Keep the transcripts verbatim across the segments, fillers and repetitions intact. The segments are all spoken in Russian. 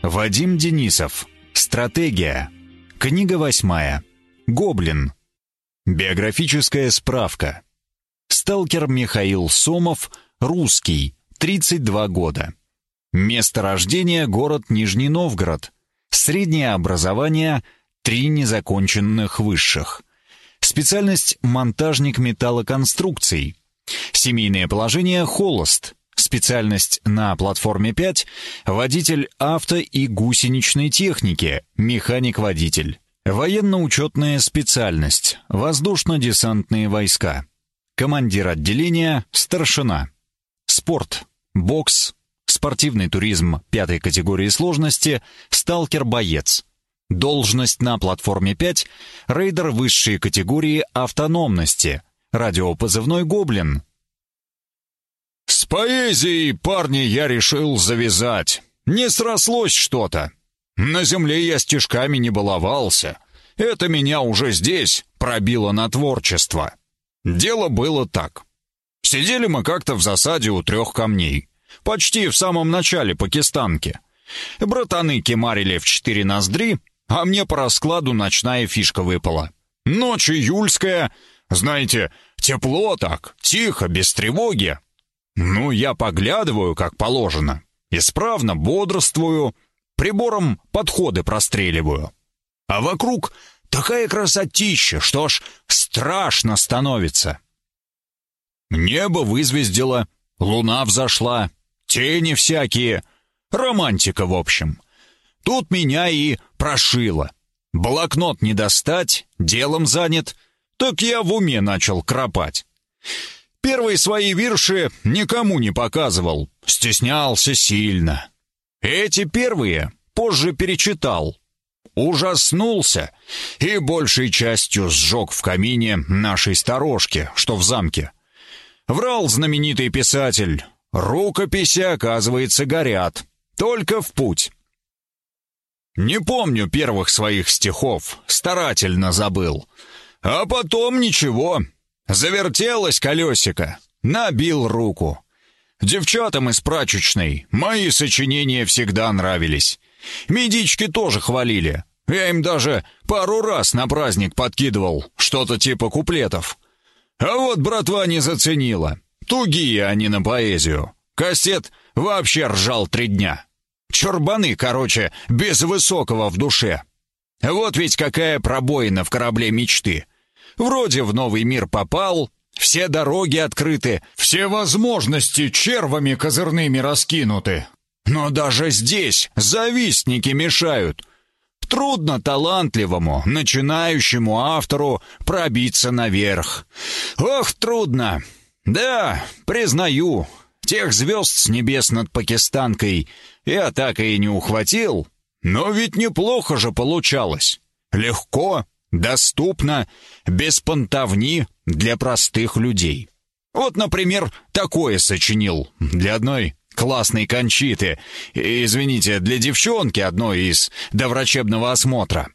Вадим Денисов. Стратегия. Книга восьмая. Гоблин. Биографическая справка. Сталкер Михаил Сомов, русский, тридцать два года. Место рождения — город Нижний Новгород. Среднее образование — три незаконченных высших. Специальность — монтажник металлоконструкций. Семейное положение — холост. Специальность на платформе пять — водитель авто- и гусеничной техники, механик-водитель. Военно-учетная специальность — воздушно-десантные войска. Командир отделения — старшина. Спорт — бокс, спортивный туризм пятой категории сложности, сталкер-боец. Должность на платформе пять — рейдер высшей категории автономности, радиопозывной «Гоблин». С поэзией, парни, я решил завязать. Не срослось что-то. На земле я стишками не баловался. Это меня уже здесь пробило на творчество. Дело было так. Сидели мы как-то в засаде у трех камней. Почти в самом начале пакистанки. Братаны кемарили в четыре ноздри, а мне по раскладу ночная фишка выпала. Ночь июльская, знаете, тепло так, тихо, без тревоги. Ну, я поглядываю, как положено, исправно бодрствую, прибором подходы простреливаю. А вокруг такая красотища, что аж страшно становится. Небо вызвездило, луна взошла, тени всякие, романтика в общем. Тут меня и прошило. Блокнот не достать, делом занят, так я в уме начал кропать. Первые свои вирши никому не показывал, стеснялся сильно. Эти первые позже перечитал. Ужаснулся и большей частью сжег в камине нашей сторожки, что в замке. Врал знаменитый писатель. Рукописи, оказывается, горят. Только в путь. Не помню первых своих стихов, старательно забыл. А потом ничего. Завертелось колесико, набил руку. Девчатам из прачечной мои сочинения всегда нравились. Медички тоже хвалили. Я им даже пару раз на праздник подкидывал что-то типа куплетов. А вот братва не заценила. Тугие они на поэзию. Кассет вообще ржал три дня. Чурбаны, короче, без высокого в душе. Вот ведь какая пробоина в корабле мечты. Вроде в новый мир попал, все дороги открыты, все возможности червами козырными раскинуты. Но даже здесь завистники мешают. Трудно талантливому, начинающему автору пробиться наверх. Ох, трудно. Да, признаю, тех звезд с небес над Пакистанкой я так и не ухватил, но ведь неплохо же получалось. Легко, доступно, без понтовни для простых людей. Вот, например, такое сочинил для одной классной Кончиты, извините, для девчонки одной из доврачебного осмотра.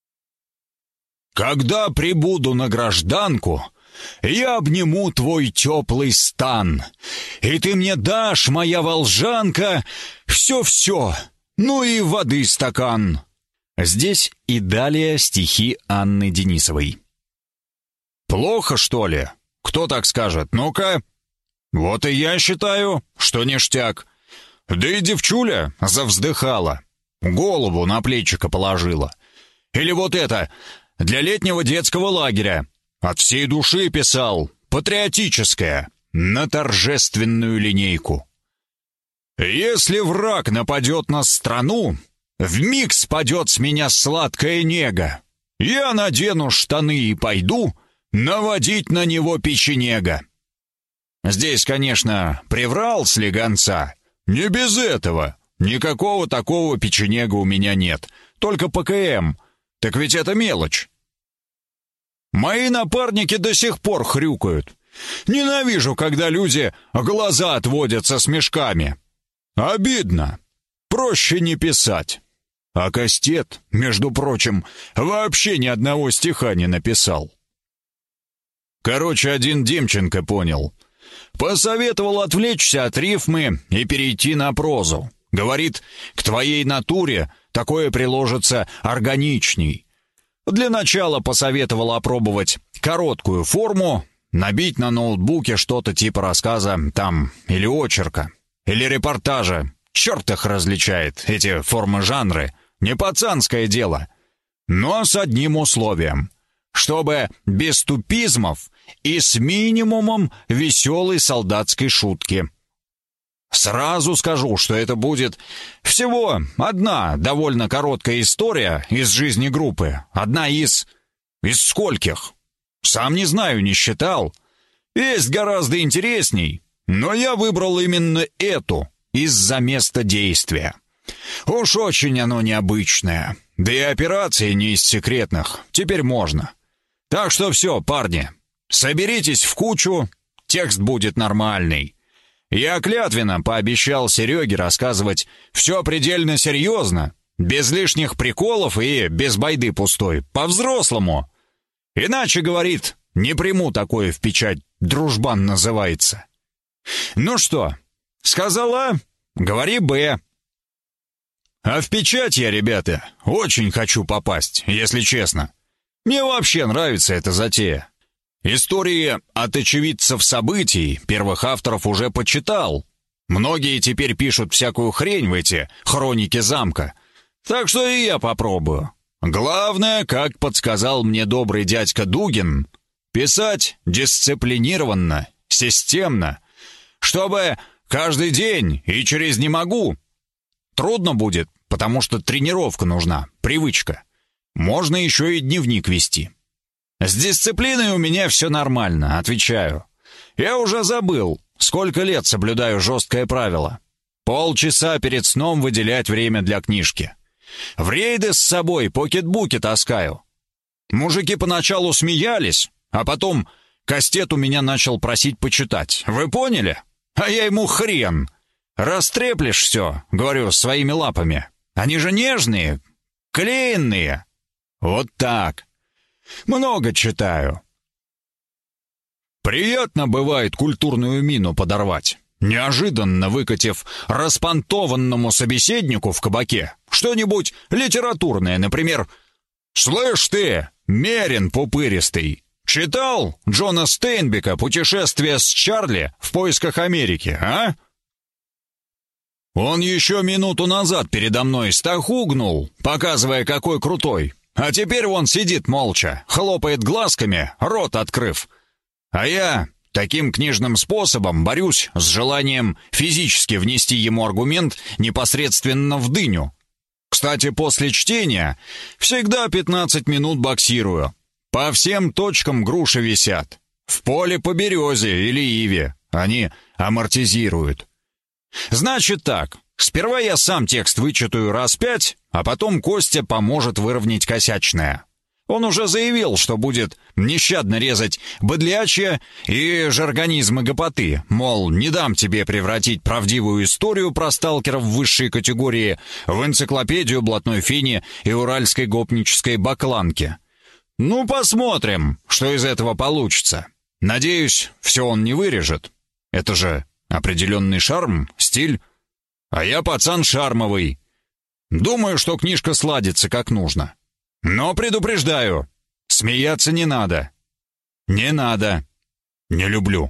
«Когда прибуду на гражданку, я обниму твой теплый стан, и ты мне дашь, моя волжанка, все-все, ну и воды стакан». Здесь и далее стихи Анны Денисовой. «Плохо, что ли? Кто так скажет? Ну-ка». Вот и я считаю, что ништяк. Да и девчуля завздыхала, голову на плечико положила. Или вот это, для летнего детского лагеря. От всей души писал, патриотическое, на торжественную линейку. «Если враг нападет на страну, вмиг спадет с меня сладкая нега. Я надену штаны и пойду наводить на него печенега». Здесь, конечно, приврал слегонца. Не без этого. Никакого такого печенега у меня нет. Только ПКМ. Так ведь это мелочь. Мои напарники до сих пор хрюкают. Ненавижу, когда люди глаза отводят со смешками. Обидно. Проще не писать. А Кастет, между прочим, вообще ни одного стиха не написал. Короче, один Демченко понял. Посоветовал отвлечься от рифмы и перейти на прозу. Говорит, к твоей натуре такое приложится органичней. Для начала посоветовал опробовать короткую форму, набить на ноутбуке что-то типа рассказа там или очерка, или репортажа. Черт их различает, эти формы-жанры. Не пацанское дело. Но с одним условием. Чтобы без тупизмов и с минимумом веселой солдатской шутки. Сразу скажу, что это будет всего одна довольно короткая история из жизни группы. Одна из... из скольких? Сам не знаю, не считал. Есть гораздо интересней, но я выбрал именно эту из-за места действия. Уж очень оно необычное. Да и операции не из секретных. Теперь можно. Так что все, парни, соберитесь в кучу, текст будет нормальный. Я клятвенно пообещал Сереге рассказывать все предельно серьезно, без лишних приколов и без байды пустой, по-взрослому. Иначе, говорит, не приму такое в печать, дружбан называется. Ну что, сказала, говори «Б». А в печать я, ребята, очень хочу попасть, если честно. Мне вообще нравится эта затея. Истории от очевидцев событий первых авторов уже почитал. Многие теперь пишут всякую хрень в эти хроники замка. Так что и я попробую. Главное, как подсказал мне добрый дядька Дугин, писать дисциплинированно, системно, чтобы каждый день и через «не могу». Трудно будет, потому что тренировка нужна, привычка. Можно еще и дневник вести. С дисциплиной у меня все нормально, отвечаю. Я уже забыл, сколько лет соблюдаю жесткое правило. Полчаса перед сном выделять время для книжки. В рейды с собой покетбуки таскаю. Мужики поначалу смеялись, а потом Кастет у меня начал просить почитать. Вы поняли? А я ему хрен. Растреплешь все, говорю, своими лапами. Они же нежные, клеенные. Вот так. Много читаю. Приятно бывает культурную мину подорвать, неожиданно выкатив распонтованному собеседнику в кабаке что-нибудь литературное, например, «Слышь ты, мерин пупыристый, читал Джона Стейнбека «Путешествие с Чарли в поисках Америки», а?» Он еще минуту назад передо мной стахугнул, показывая, какой крутой. А теперь вон сидит молча, хлопает глазками, рот открыв. А я таким книжным способом борюсь с желанием физически внести ему аргумент непосредственно в дыню. Кстати, после чтения всегда пятнадцать минут боксирую. По всем точкам груши висят. В поле по березе или иве. Они амортизируют. Значит так, сперва я сам текст вычитаю раз пять, а потом Костя поможет выровнять косячное. Он уже заявил, что будет нещадно резать быдлячья и жаргонизмы гопоты, мол, не дам тебе превратить правдивую историю про сталкеров высшей категории в энциклопедию блатной фини и уральской гопнической бакланки. Ну, посмотрим, что из этого получится. Надеюсь, все он не вырежет. Это же определенный шарм, стиль. А я пацан шармовый. Думаю, что книжка сладится как нужно. Но предупреждаю, смеяться не надо. Не надо. Не люблю.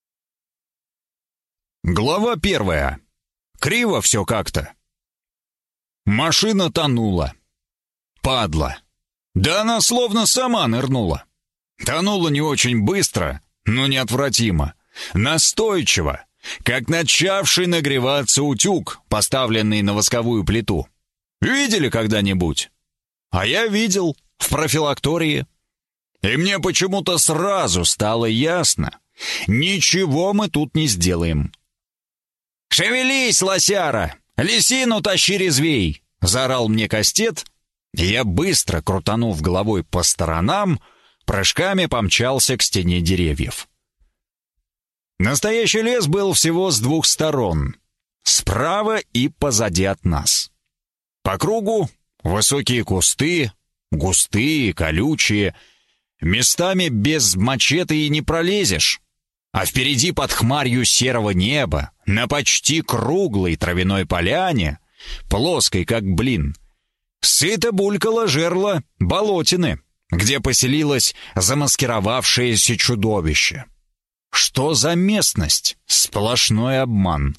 Глава первая. Криво все как-то. Машина тонула. Падла. Да она словно сама нырнула. Тонула не очень быстро, но неотвратимо. Настойчиво, как начавший нагреваться утюг, поставленный на восковую плиту. Видели когда-нибудь? А я видел в профилактории. И мне почему-то сразу стало ясно, ничего мы тут не сделаем. «Шевелись, лосяра! Лисину тащи резвей!» — заорал мне Кастет. Я, быстро крутанув головой по сторонам, прыжками помчался к стене деревьев. Настоящий лес был всего с двух сторон, справа и позади от нас. По кругу высокие кусты, густые, колючие, местами без мачете и не пролезешь. А впереди под хмарью серого неба, на почти круглой травяной поляне, плоской как блин, сыто булькало жерло болотины, где поселилось замаскировавшееся чудовище. Что за местность? Сплошной обман.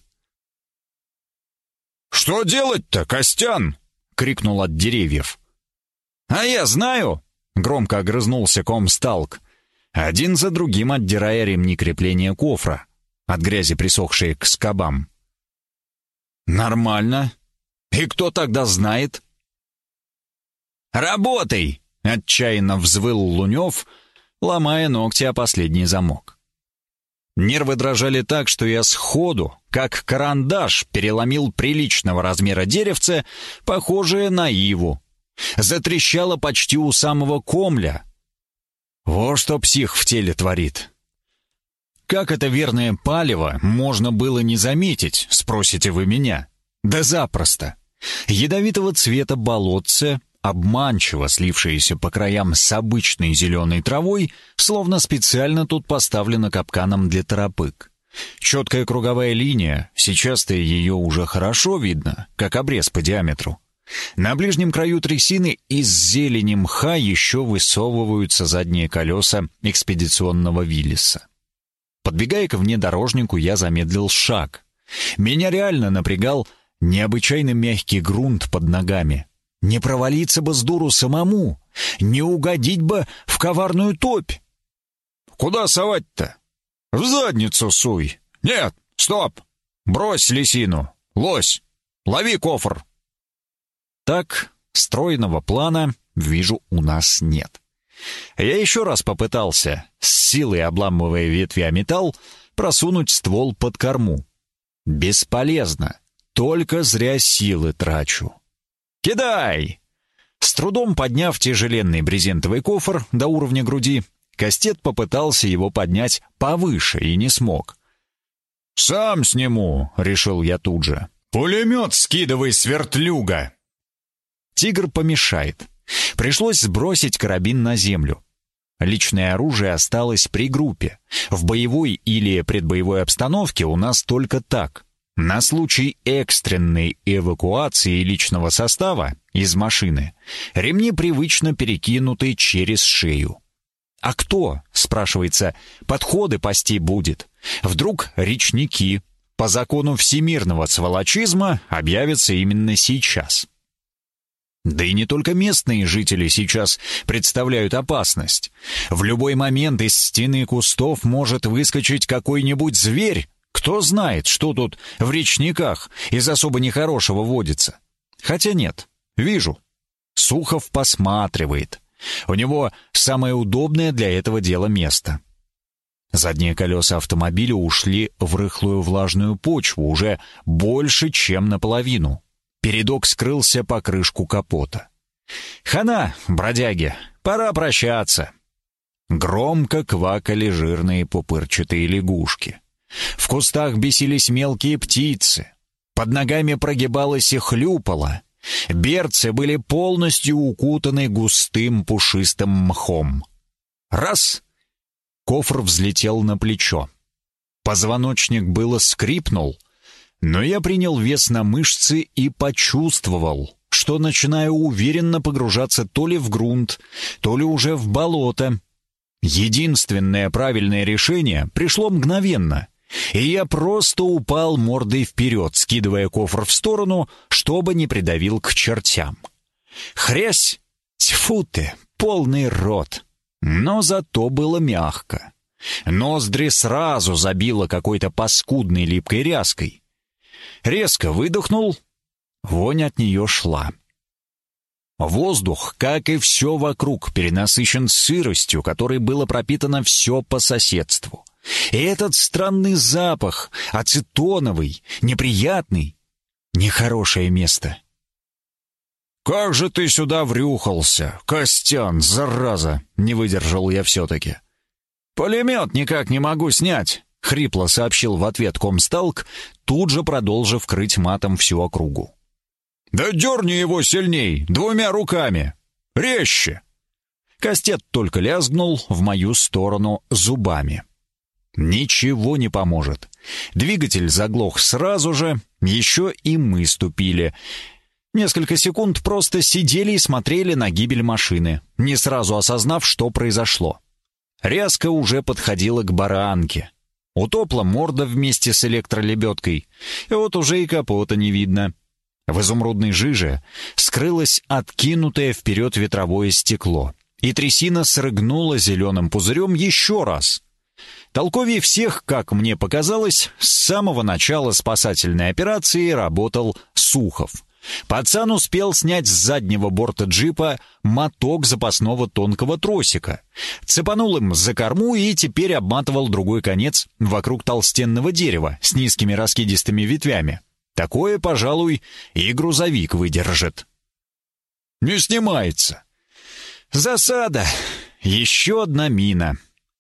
«Что делать-то, Костян?» — крикнул от деревьев. «А я знаю!» — громко огрызнулся комсталк, один за другим отдирая ремни крепления кофра, от грязи присохшие к скобам. «Нормально. И кто тогда знает?» «Работай!» — отчаянно взвыл Лунев, ломая ногти о последний замок. Нервы дрожали так, что я сходу, как карандаш, переломил приличного размера деревце, похожее на иву. Затрещало почти у самого комля. Во что псих в теле творит. Как это верное палево можно было не заметить, спросите вы меня? Да запросто. Ядовитого цвета болотце, обманчиво слившееся по краям с обычной зеленой травой, словно специально тут поставлено капканом для торопык. Четкая круговая линия, сейчас-то ее уже хорошо видно, как обрез по диаметру. На ближнем краю трясины из зелени мха еще высовываются задние колеса экспедиционного Виллиса. Подбегая к внедорожнику, я замедлил шаг. Меня реально напрягал необычайно мягкий грунт под ногами. Не провалиться бы с дуру самому, не угодить бы в коварную топь. «Куда совать-то?» «В задницу суй!» «Нет, стоп! Брось лисину! Лось! Лови кофр!» Так, стройного плана, вижу, у нас нет. Я еще раз попытался, с силой обламывая ветви о металл, просунуть ствол под корму. Бесполезно, только зря силы трачу. «Кидай!» С трудом подняв тяжеленный брезентовый кофр до уровня груди, Кастет попытался его поднять повыше и не смог. «Сам сниму», — решил я тут же. «Пулемет скидывай, свертлюга!» Тигр помешает. Пришлось сбросить карабин на землю. Личное оружие осталось при группе. В боевой или предбоевой обстановке у нас только так. На случай экстренной эвакуации личного состава из машины ремни привычно перекинуты через шею. «А кто?» — спрашивается, подходы пасти будет. Вдруг речники по закону всемирного сволочизма объявятся именно сейчас. Да и не только местные жители сейчас представляют опасность. В любой момент из стены кустов может выскочить какой-нибудь зверь. Кто знает, что тут в речниках из особо нехорошего водится. Хотя нет, вижу. Сухов посматривает. У него самое удобное для этого дела место. Задние колеса автомобиля ушли в рыхлую влажную почву уже больше, чем наполовину. Передок скрылся по крышку капота. «Хана, бродяги, пора прощаться!» Громко квакали жирные пупырчатые лягушки. В кустах бесились мелкие птицы. Под ногами прогибалось и хлюпало. Берцы были полностью укутаны густым пушистым мхом. Раз! Кофр взлетел на плечо. Позвоночник было скрипнул, но я принял вес на мышцы и почувствовал, что начинаю уверенно погружаться то ли в грунт, то ли уже в болото. Единственное правильное решение пришло мгновенно, и я просто упал мордой вперед, скидывая кофр в сторону, чтобы не придавил к чертям. Хрясь! Тьфу ты, полный рот! Но зато было мягко. Ноздри сразу забило какой-то паскудной липкой ряской. Резко выдохнул, вонь от нее шла. Воздух, как и все вокруг, перенасыщен сыростью, которой было пропитано все по соседству. И этот странный запах, ацетоновый, неприятный, нехорошее место. «Как же ты сюда врюхался, Костян, зараза!» — не выдержал я все-таки. «Пулемет никак не могу снять», — хрипло сообщил в ответ комсталк, тут же продолжив крыть матом всю округу. «Да дерни его сильней, двумя руками! Резче!» Кастет только лязгнул в мою сторону зубами. Ничего не поможет. Двигатель заглох сразу же, еще и мы ступили. Несколько секунд просто сидели и смотрели на гибель машины, не сразу осознав, что произошло. Ряска уже подходила к баранке. Утопла морда вместе с электролебедкой, и вот уже и капота не видно. В изумрудной жиже скрылось откинутое вперед ветровое стекло, и трясина срыгнула зеленым пузырем еще раз. Толковее всех, как мне показалось, с самого начала спасательной операции работал Сухов. Пацан успел снять с заднего борта джипа моток запасного тонкого тросика, цепанул им за корму и теперь обматывал другой конец вокруг толстенного дерева с низкими раскидистыми ветвями. Такое, пожалуй, и грузовик выдержит. Не снимается. Засада. Еще одна мина.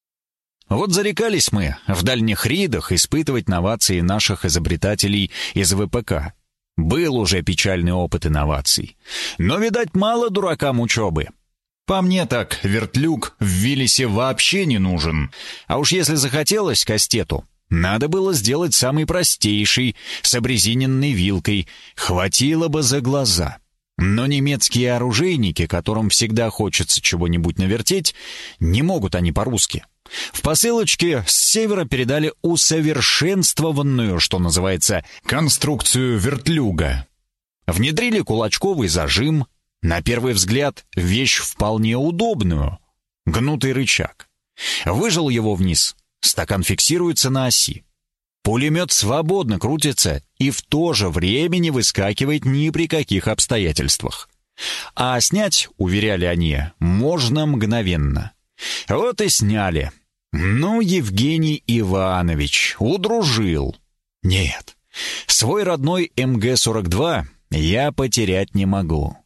Вот зарекались мы в дальних рейдах испытывать новации наших изобретателей из ВПК. Был уже печальный опыт инноваций. Но, видать, мало дуракам учебы. По мне так, вертлюг в Виллисе вообще не нужен. А уж если захотелось кастету, надо было сделать самый простейший, с обрезиненной вилкой. Хватило бы за глаза. Но немецкие оружейники, которым всегда хочется чего-нибудь навертеть, не могут они по-русски. В посылочке с севера передали усовершенствованную, что называется, конструкцию вертлюга. Внедрили кулачковый зажим. На первый взгляд, вещь вполне удобную. Гнутый рычаг. Выжал его вниз. Стакан фиксируется на оси. Пулемет свободно крутится и в то же время не выскакивает ни при каких обстоятельствах. А снять, уверяли они, можно мгновенно. Вот и сняли. Ну, Евгений Иванович, удружил. Нет, свой родной эм гэ сорок два я потерять не могу.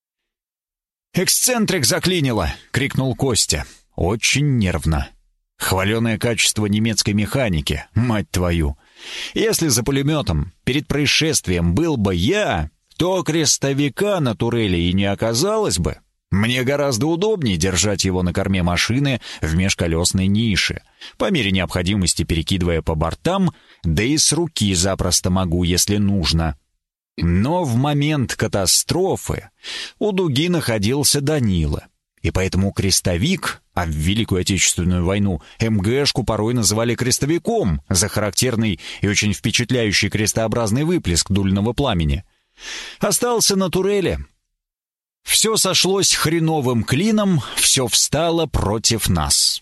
«Эксцентрик заклинило!» — крикнул Костя. Очень нервно. Хваленое качество немецкой механики, мать твою. Если за пулеметом перед происшествием был бы я, то крестовика на турели и не оказалось бы. Мне гораздо удобнее держать его на корме машины в межколесной нише, по мере необходимости перекидывая по бортам, да и с руки запросто могу, если нужно. Но в момент катастрофы у дуги находился Данила, и поэтому крестовик, а в Великую Отечественную войну эм гэшку порой называли крестовиком за характерный и очень впечатляющий крестообразный выплеск дульного пламени, остался на турели. Все сошлось хреновым клином, все встало против нас.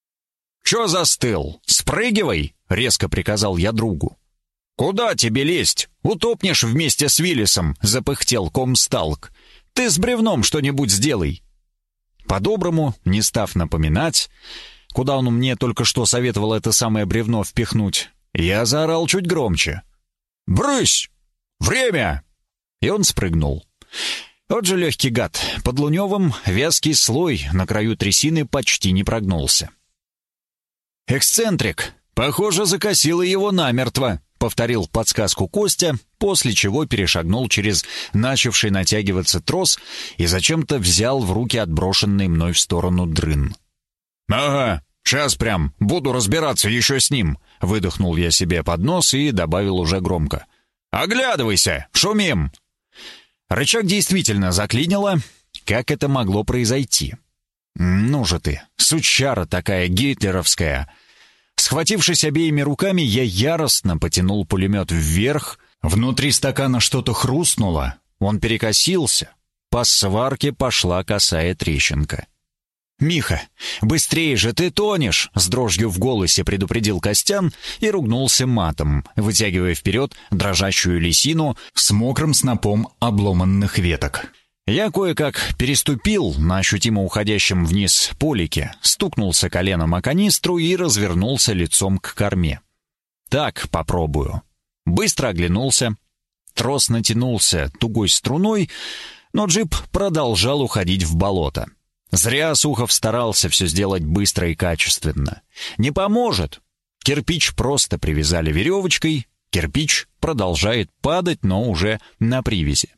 «Чё застыл? Спрыгивай!» — резко приказал я другу. «Куда тебе лезть? Утопнешь вместе с Виллисом!» — запыхтел комсталк. «Ты с бревном что-нибудь сделай!» По-доброму, не став напоминать, куда он мне только что советовал это самое бревно впихнуть, я заорал чуть громче. «Брысь! Время!» И он спрыгнул. Тот же легкий гад, под Луневым вязкий слой на краю трясины почти не прогнулся. «Эксцентрик, похоже, закосило его намертво», — повторил подсказку Костя, после чего перешагнул через начавший натягиваться трос и зачем-то взял в руки отброшенный мной в сторону дрын. «Ага, сейчас прям буду разбираться еще с ним», — выдохнул я себе под нос и добавил уже громко. «Оглядывайся, шумим!» Рычаг действительно заклинило. Как это могло произойти? Ну же ты, сучара такая гитлеровская. Схватившись обеими руками, я яростно потянул пулемет вверх. Внутри стакана что-то хрустнуло. Он перекосился. По сварке пошла косая трещинка. «Миха, быстрее же, ты тонешь!» — с дрожью в голосе предупредил Костян и ругнулся матом, вытягивая вперед дрожащую лисину с мокрым снопом обломанных веток. Я кое-как переступил на ощутимо уходящем вниз полике, стукнулся коленом о канистру и развернулся лицом к корме. «Так попробую». Быстро оглянулся. Трос натянулся тугой струной, но джип продолжал уходить в болото. Зря Сухов старался все сделать быстро и качественно. Не поможет. Кирпич просто привязали веревочкой. Кирпич продолжает падать, но уже на привязи.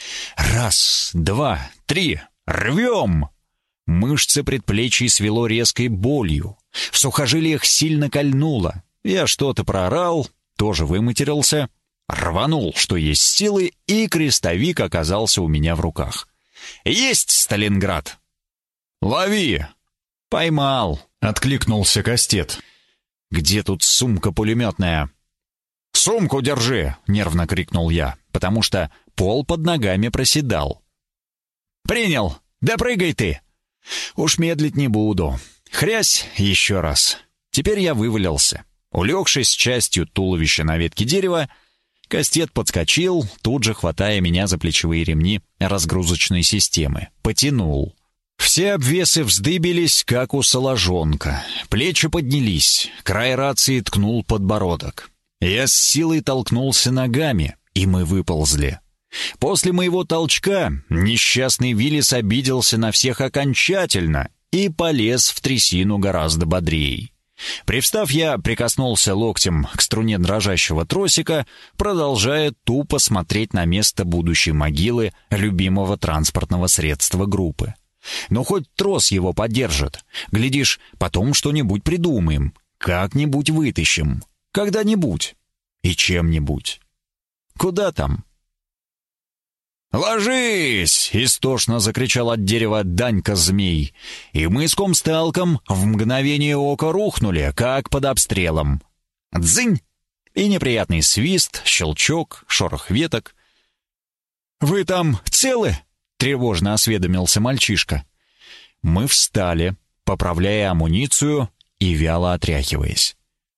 Раз, два, три. Рвем! Мышцы предплечий свело резкой болью. В сухожилиях сильно кольнуло. Я что-то проорал, тоже выматерился, рванул, что есть силы, и крестовик оказался у меня в руках. «Есть, Сталинград!» «Лови!» «Поймал!» — откликнулся Кастет. «Где тут сумка пулеметная?» «Сумку держи!» — нервно крикнул я, потому что пол под ногами проседал. «Принял! Да прыгай ты!» «Уж медлить не буду. Хрясь еще раз. Теперь я вывалился. Улегшись частью туловища на ветке дерева, Кастет подскочил, тут же хватая меня за плечевые ремни разгрузочной системы. Потянул. Все обвесы вздыбились, как у соложонка. Плечи поднялись. Край рации ткнул подбородок. Я с силой толкнулся ногами, и мы выползли. После моего толчка несчастный Виллис обиделся на всех окончательно и полез в трясину гораздо бодрее. Привстав, я прикоснулся локтем к струне дрожащего тросика, продолжая тупо смотреть на место будущей могилы любимого транспортного средства группы. Но хоть трос его поддержит. Глядишь, потом что-нибудь придумаем, как-нибудь вытащим, когда-нибудь и чем-нибудь. Куда там? «Ложись!» — истошно закричал от дерева Данька-змей, и мы с комсталком в мгновение ока рухнули, как под обстрелом. Дзынь! И неприятный свист, щелчок, шорох веток. «Вы там целы?» — тревожно осведомился мальчишка. Мы встали, поправляя амуницию и вяло отряхиваясь.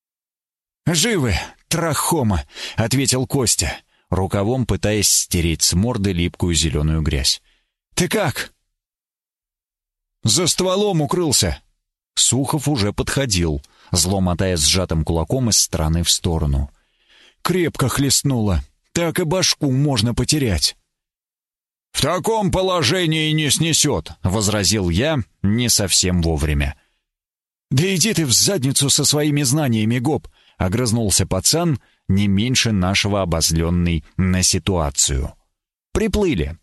«Живы, трахома!» — ответил Костя, рукавом пытаясь стереть с морды липкую зеленую грязь. «Ты как?» «За стволом укрылся». Сухов уже подходил, зло мотая сжатым кулаком из стороны в сторону. «Крепко хлестнуло, так и башку можно потерять». «В таком положении не снесет», — возразил я не совсем вовремя. «Да иди ты в задницу со своими знаниями, гоп», — огрызнулся пацан, не меньше нашего обозленный на ситуацию. «Приплыли».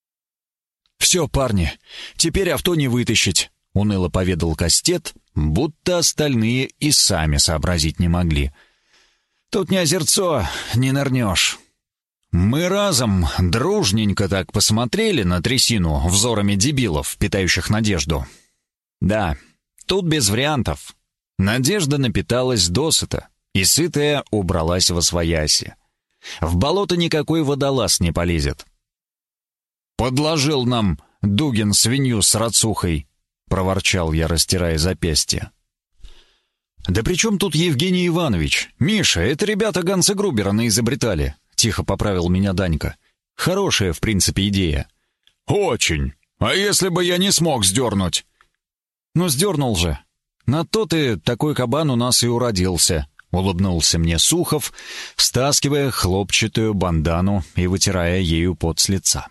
«Все, парни, теперь авто не вытащить», — уныло поведал Кастет, будто остальные и сами сообразить не могли. «Тут не озерцо, не нырнешь». Мы разом дружненько так посмотрели на трясину взорами дебилов, питающих надежду. Да, тут без вариантов. Надежда напиталась досыта, и сытая убралась восвояси. В болото никакой водолаз не полезет. «Подложил нам Дугин свинью с рацухой», — проворчал я, растирая запястье. «Да при чем тут Евгений Иванович? Миша, это ребята Ганса Грубера наизобретали», — тихо поправил меня Данька. «Хорошая, в принципе, идея». «Очень. А если бы я не смог сдернуть?» «Ну, сдернул же. На то ты такой кабан у нас и уродился», — улыбнулся мне Сухов, стаскивая хлопчатую бандану и вытирая ею пот с лица.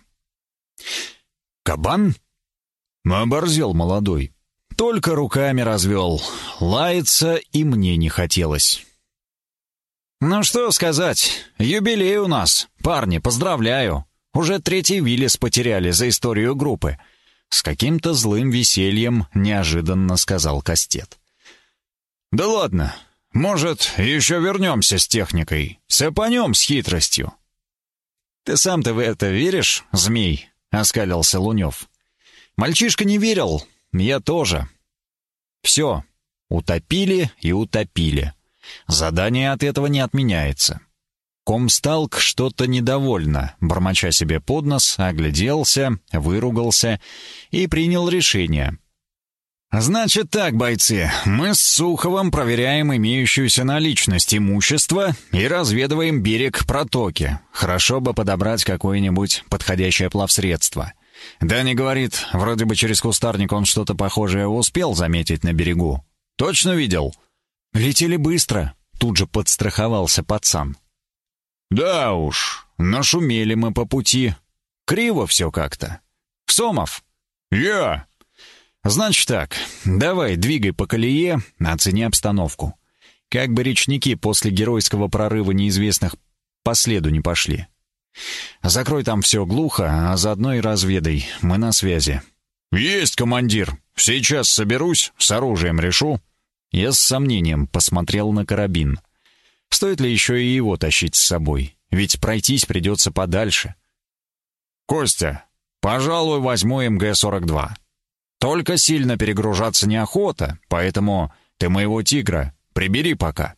«Кабан?» — оборзел молодой. Только руками развел. Лаяться и мне не хотелось. «Ну что сказать, юбилей у нас, парни, поздравляю. Уже третий Виллис потеряли за историю группы», — с каким-то злым весельем неожиданно сказал Кастет. «Да ладно, может, еще вернемся с техникой, сыпанем с хитростью». «Ты сам-то в это веришь, змей?» — оскалился Лунев. Мальчишка не верил, я тоже. Все, утопили и утопили. Задание от этого не отменяется. Комсталк что-то недовольно, бормоча себе под нос, огляделся, выругался и принял решение. «Значит так, бойцы, мы с Суховым проверяем имеющуюся наличность имущества и разведываем берег протоки. Хорошо бы подобрать какое-нибудь подходящее плавсредство». Даня говорит, вроде бы через кустарник он что-то похожее успел заметить на берегу. «Точно видел?» «Летели быстро», — тут же подстраховался пацан. «Да уж, нашумели мы по пути. Криво все как-то. Сомов?» «Я!» «Значит так, давай двигай по колее, оцени обстановку. Как бы речники после геройского прорыва неизвестных по следу не пошли. Закрой там все глухо, а заодно и разведай, мы на связи». «Есть, командир. Сейчас соберусь, с оружием решу». Я с сомнением посмотрел на карабин. Стоит ли еще и его тащить с собой? Ведь пройтись придется подальше. «Костя, пожалуй, возьму эм гэ сорок два. Только сильно перегружаться неохота, поэтому ты моего тигра прибери пока».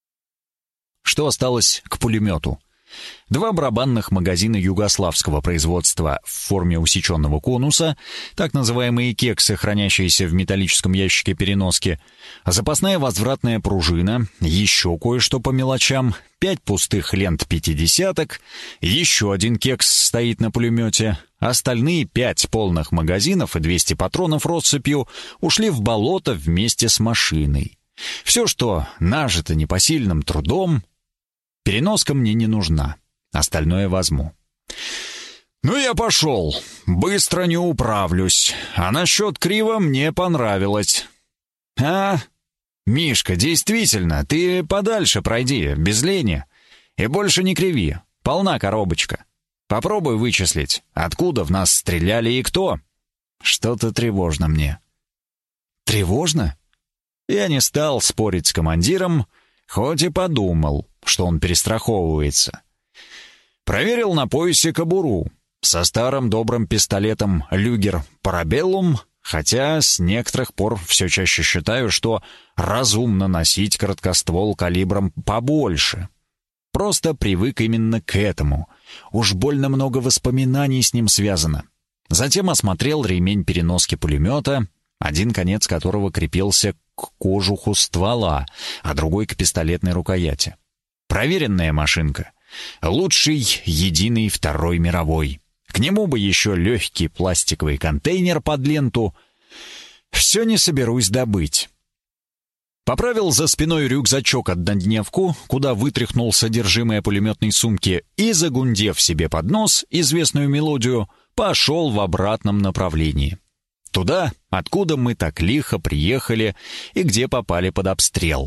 Что осталось к пулемету? Два барабанных магазина югославского производства в форме усеченного конуса, так называемые кексы, хранящиеся в металлическом ящике переноски, запасная возвратная пружина, еще кое-что по мелочам, пять пустых лент пятидесяток, еще один кекс стоит на пулемете, остальные пять полных магазинов и двести патронов россыпью ушли в болото вместе с машиной. Все, что нажито непосильным трудом. Переноска мне не нужна. Остальное возьму. Ну, я пошел. Быстро не управлюсь. А насчет крива мне понравилось. А, Мишка, действительно, ты подальше пройди, без лени. И больше не криви. Полна коробочка. Попробуй вычислить, откуда в нас стреляли и кто. Что-то тревожно мне. Тревожно? Я не стал спорить с командиром, хоть и подумал, что он перестраховывается. Проверил на поясе кобуру со старым добрым пистолетом «Люгер Парабеллум», хотя с некоторых пор все чаще считаю, что разумно носить короткоствол калибром побольше. Просто привык именно к этому. Уж больно много воспоминаний с ним связано. Затем осмотрел ремень переноски пулемета, один конец которого крепился к кожуху ствола, а другой к пистолетной рукояти. Проверенная машинка. Лучший единый Второй мировой. К нему бы еще легкий пластиковый контейнер под ленту. Все не соберусь добыть. Поправил за спиной рюкзачок-однодневку, куда вытряхнул содержимое пулеметной сумки и, загундев себе под нос известную мелодию, пошел в обратном направлении. Туда, откуда мы так лихо приехали и где попали под обстрел.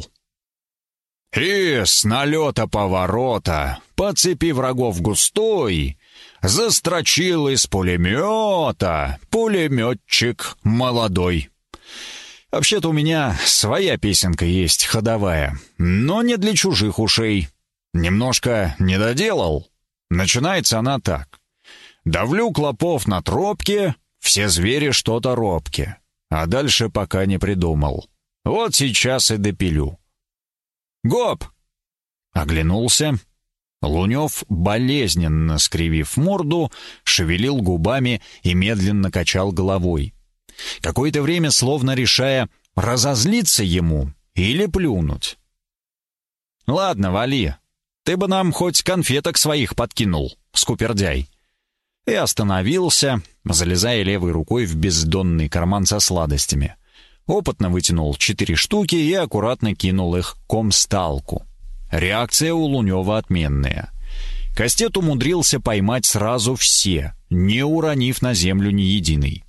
И с налета поворота, по цепи врагов густой, застрочил из пулемета пулеметчик молодой. Вообще-то у меня своя песенка есть, ходовая, но не для чужих ушей. Немножко не доделал. Начинается она так. Давлю клопов на тропке, все звери что-то робки. А дальше пока не придумал. Вот сейчас и допилю. «Гоп!» Оглянулся. Лунев, болезненно скривив морду, шевелил губами и медленно качал головой. Какое-то время словно решая, разозлиться ему или плюнуть. «Ладно, вали. Ты бы нам хоть конфеток своих подкинул, скупердяй». И остановился, залезая левой рукой в бездонный карман со сладостями. Опытно вытянул четыре штуки и аккуратно кинул их комсталку. Реакция у Лунева отменная. Кастет умудрился поймать сразу все, не уронив на землю ни единой.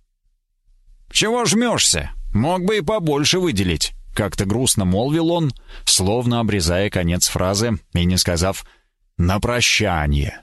«Чего жмешься? Мог бы и побольше выделить», — как-то грустно молвил он, словно обрезая конец фразы и не сказав «на прощание».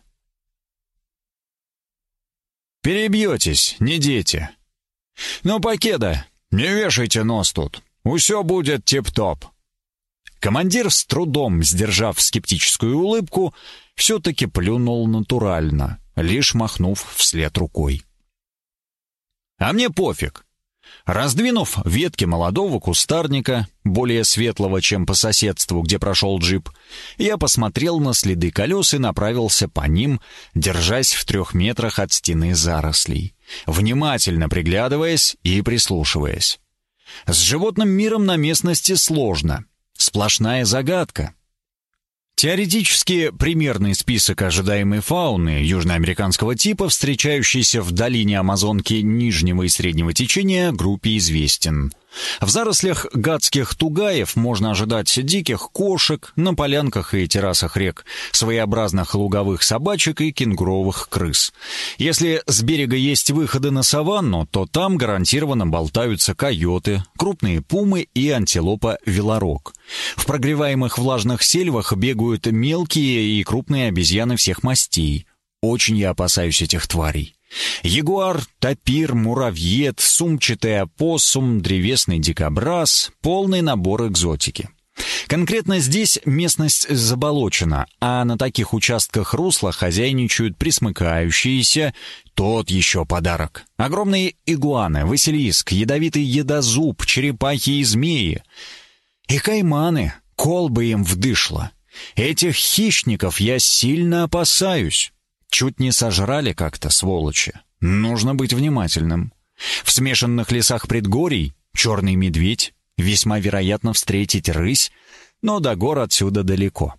«Перебьетесь, не дети. Ну, покеда, не вешайте нос тут, усё будет тип-топ». Командир, с трудом сдержав скептическую улыбку, все-таки плюнул натурально, лишь махнув вслед рукой. «А мне пофиг». Раздвинув ветки молодого кустарника, более светлого, чем по соседству, где прошел джип, я посмотрел на следы колес и направился по ним, держась в трех метрах от стены зарослей, внимательно приглядываясь и прислушиваясь. С животным миром на местности сложно, сплошная загадка. Теоретически примерный список ожидаемой фауны южноамериканского типа, встречающейся в долине Амазонки нижнего и среднего течения, группе известен. В зарослях гадских тугаев можно ожидать диких кошек, на полянках и террасах рек, своеобразных луговых собачек и кенгуровых крыс. Если с берега есть выходы на саванну, то там гарантированно болтаются койоты, крупные пумы и антилопа-велорог. В прогреваемых влажных сельвах бегают мелкие и крупные обезьяны всех мастей. Очень я опасаюсь этих тварей. Ягуар, тапир, муравьед, сумчатый опоссум, древесный дикобраз — полный набор экзотики. Конкретно здесь местность заболочена, а на таких участках русла хозяйничают пресмыкающиеся, тот еще подарок. Огромные игуаны, василиск, ядовитый едозуб, черепахи и змеи. И кайманы, колбы им вдышло. Этих хищников я сильно опасаюсь. Чуть не сожрали как-то, сволочи. Нужно быть внимательным. В смешанных лесах предгорий черный медведь, весьма вероятно встретить рысь, но до гор отсюда далеко.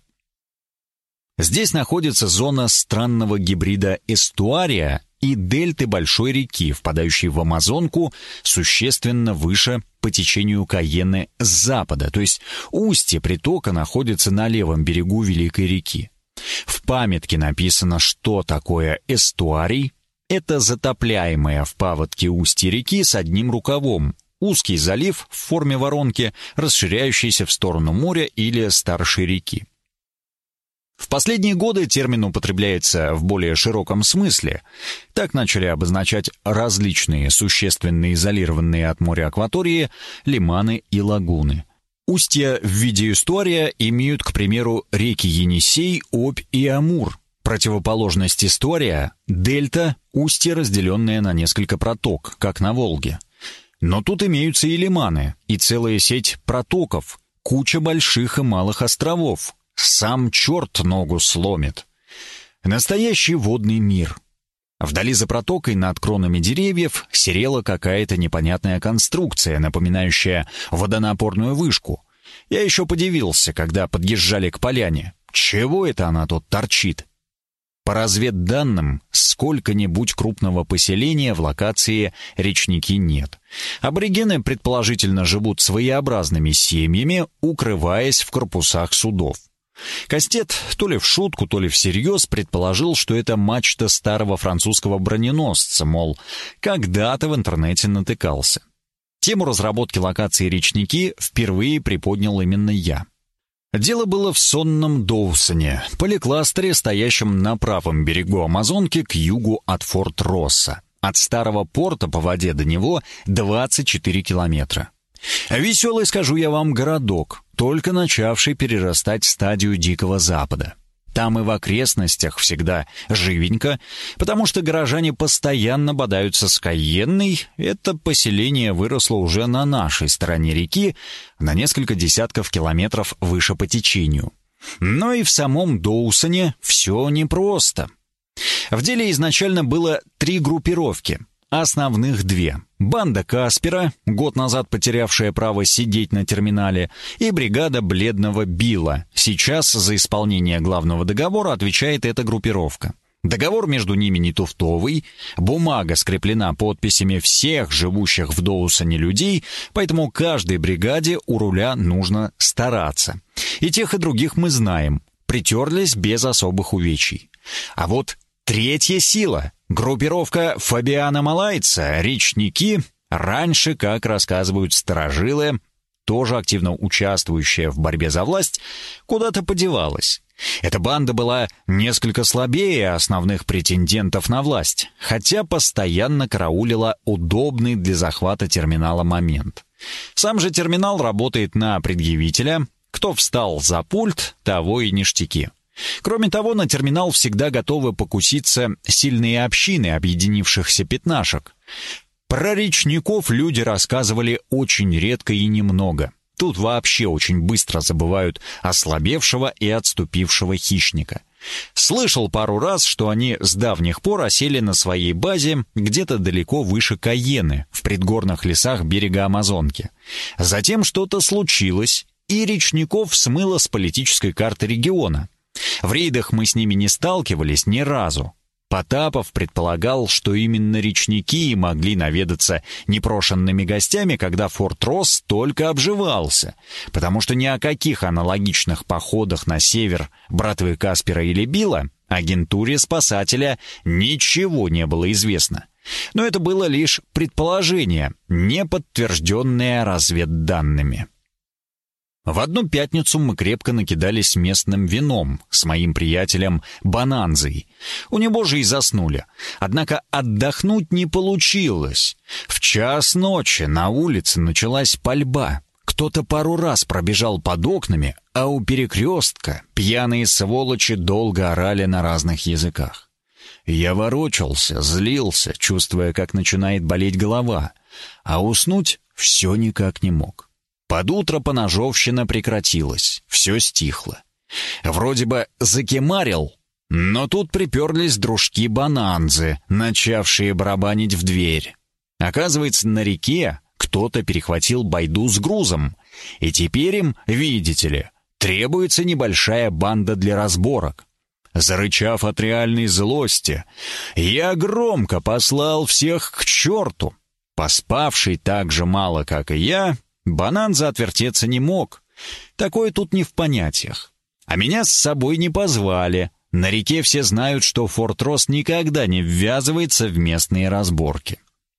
Здесь находится зона странного гибрида эстуария и дельты большой реки, впадающей в Амазонку существенно выше по течению Кайенны с запада, то есть устье притока находится на левом берегу Великой реки. В памятке написано, что такое эстуарий. Это затопляемое в паводке устье реки с одним рукавом, узкий залив в форме воронки, расширяющийся в сторону моря или старшей реки. В последние годы термин употребляется в более широком смысле. Так начали обозначать различные существенно изолированные от моря акватории, лиманы и лагуны. Устья в виде эстуария имеют, к примеру, реки Енисей, Обь и Амур. Противоположность эстуария — дельта, устье, разделенное на несколько проток, как на Волге. Но тут имеются и лиманы, и целая сеть протоков, куча больших и малых островов. Сам черт ногу сломит. Настоящий водный мир. Вдали за протокой над кронами деревьев серела какая-то непонятная конструкция, напоминающая водонапорную вышку. Я еще подивился, когда подъезжали к поляне. Чего это она тут торчит? По разведданным, сколько-нибудь крупного поселения в локации речники нет. Аборигены, предположительно, живут своеобразными семьями, укрываясь в корпусах судов. Кастет, то ли в шутку, то ли всерьез, предположил, что это мачта старого французского броненосца, мол, когда-то в интернете натыкался. Тему разработки локации речники впервые приподнял именно я. Дело было в сонном Доусоне, поликластере, стоящем на правом берегу Амазонки к югу от Форт Росса. От старого порта по воде до него двадцать четыре километра. Веселый, скажу я вам, городок, только начавший перерастать стадию Дикого Запада. Там и в окрестностях всегда живенько, потому что горожане постоянно бодаются с Кайенной. Это поселение выросло уже на нашей стороне реки, на несколько десятков километров выше по течению. Но и в самом Доусоне все непросто. В деле изначально было три группировки. Основных две. Банда Каспера, год назад потерявшая право сидеть на терминале, и бригада Бледного Билла. Сейчас за исполнение главного договора отвечает эта группировка. Договор между ними не туфтовый, бумага скреплена подписями всех живущих в Доусоне людей, поэтому каждой бригаде у руля нужно стараться. И тех, и других мы знаем, притерлись без особых увечий. А вот третья сила — группировка Фабиана Малайца, речники, раньше, как рассказывают старожилы, тоже активно участвующая в борьбе за власть, куда-то подевалась. Эта банда была несколько слабее основных претендентов на власть, хотя постоянно караулила удобный для захвата терминала момент. Сам же терминал работает на предъявителя. Кто встал за пульт, того и ништяки. Кроме того, на терминал всегда готовы покуситься сильные общины объединившихся пятнашек. Про речников люди рассказывали очень редко и немного. Тут вообще очень быстро забывают ослабевшего и отступившего хищника. Слышал пару раз, что они с давних пор осели на своей базе где-то далеко выше Кайенны, в предгорных лесах берега Амазонки. Затем что-то случилось, и речников смыло с политической карты региона. В рейдах мы с ними не сталкивались ни разу. Потапов предполагал, что именно речники могли наведаться непрошенными гостями, когда Форт Росс только обживался, потому что ни о каких аналогичных походах на север братвы Каспера или Билла агентуре спасателя ничего не было известно. Но это было лишь предположение, не подтвержденное разведданными. В одну пятницу мы крепко накидались местным вином с моим приятелем Бананзой. У него же и заснули. Однако отдохнуть не получилось. В час ночи на улице началась пальба. Кто-то пару раз пробежал под окнами, а у перекрестка пьяные сволочи долго орали на разных языках. Я ворочался, злился, чувствуя, как начинает болеть голова, а уснуть все никак не мог. Под утро поножовщина прекратилась, все стихло. Вроде бы закимарил, но тут приперлись дружки Бананзы, начавшие барабанить в дверь. Оказывается, на реке кто-то перехватил байду с грузом, и теперь им, видите ли, требуется небольшая банда для разборок. Зарычав от реальной злости, я громко послал всех к черту. Поспавший так же мало, как и я, Бананза отвертеться не мог. Такое тут не в понятиях. А меня с собой не позвали. На реке все знают, что Форт Росс никогда не ввязывается в местные разборки.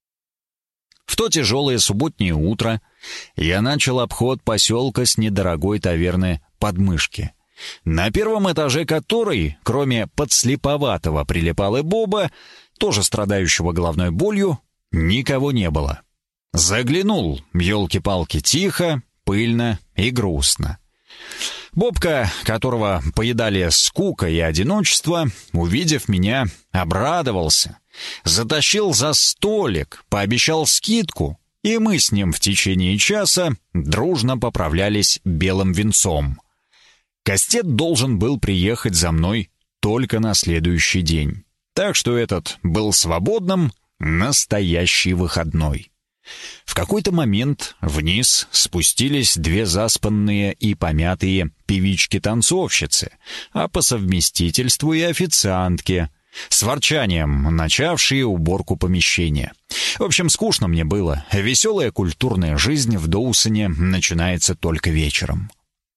В то тяжелое субботнее утро я начал обход поселка с недорогой таверны «Подмышки», на первом этаже которой, кроме подслеповатого Прилипалы Боба, тоже страдающего головной болью, никого не было. Заглянул, елки-палки, тихо, пыльно и грустно. Бобка, которого поедали скука и одиночество, увидев меня, обрадовался, затащил за столик, пообещал скидку, и мы с ним в течение часа дружно поправлялись белым винцом. Кастет должен был приехать за мной только на следующий день, так что этот был свободным, настоящий выходной. В какой-то момент вниз спустились две заспанные и помятые певички-танцовщицы, а по совместительству и официантки, с ворчанием начавшие уборку помещения. В общем, скучно мне было. Веселая культурная жизнь в Доусоне начинается только вечером.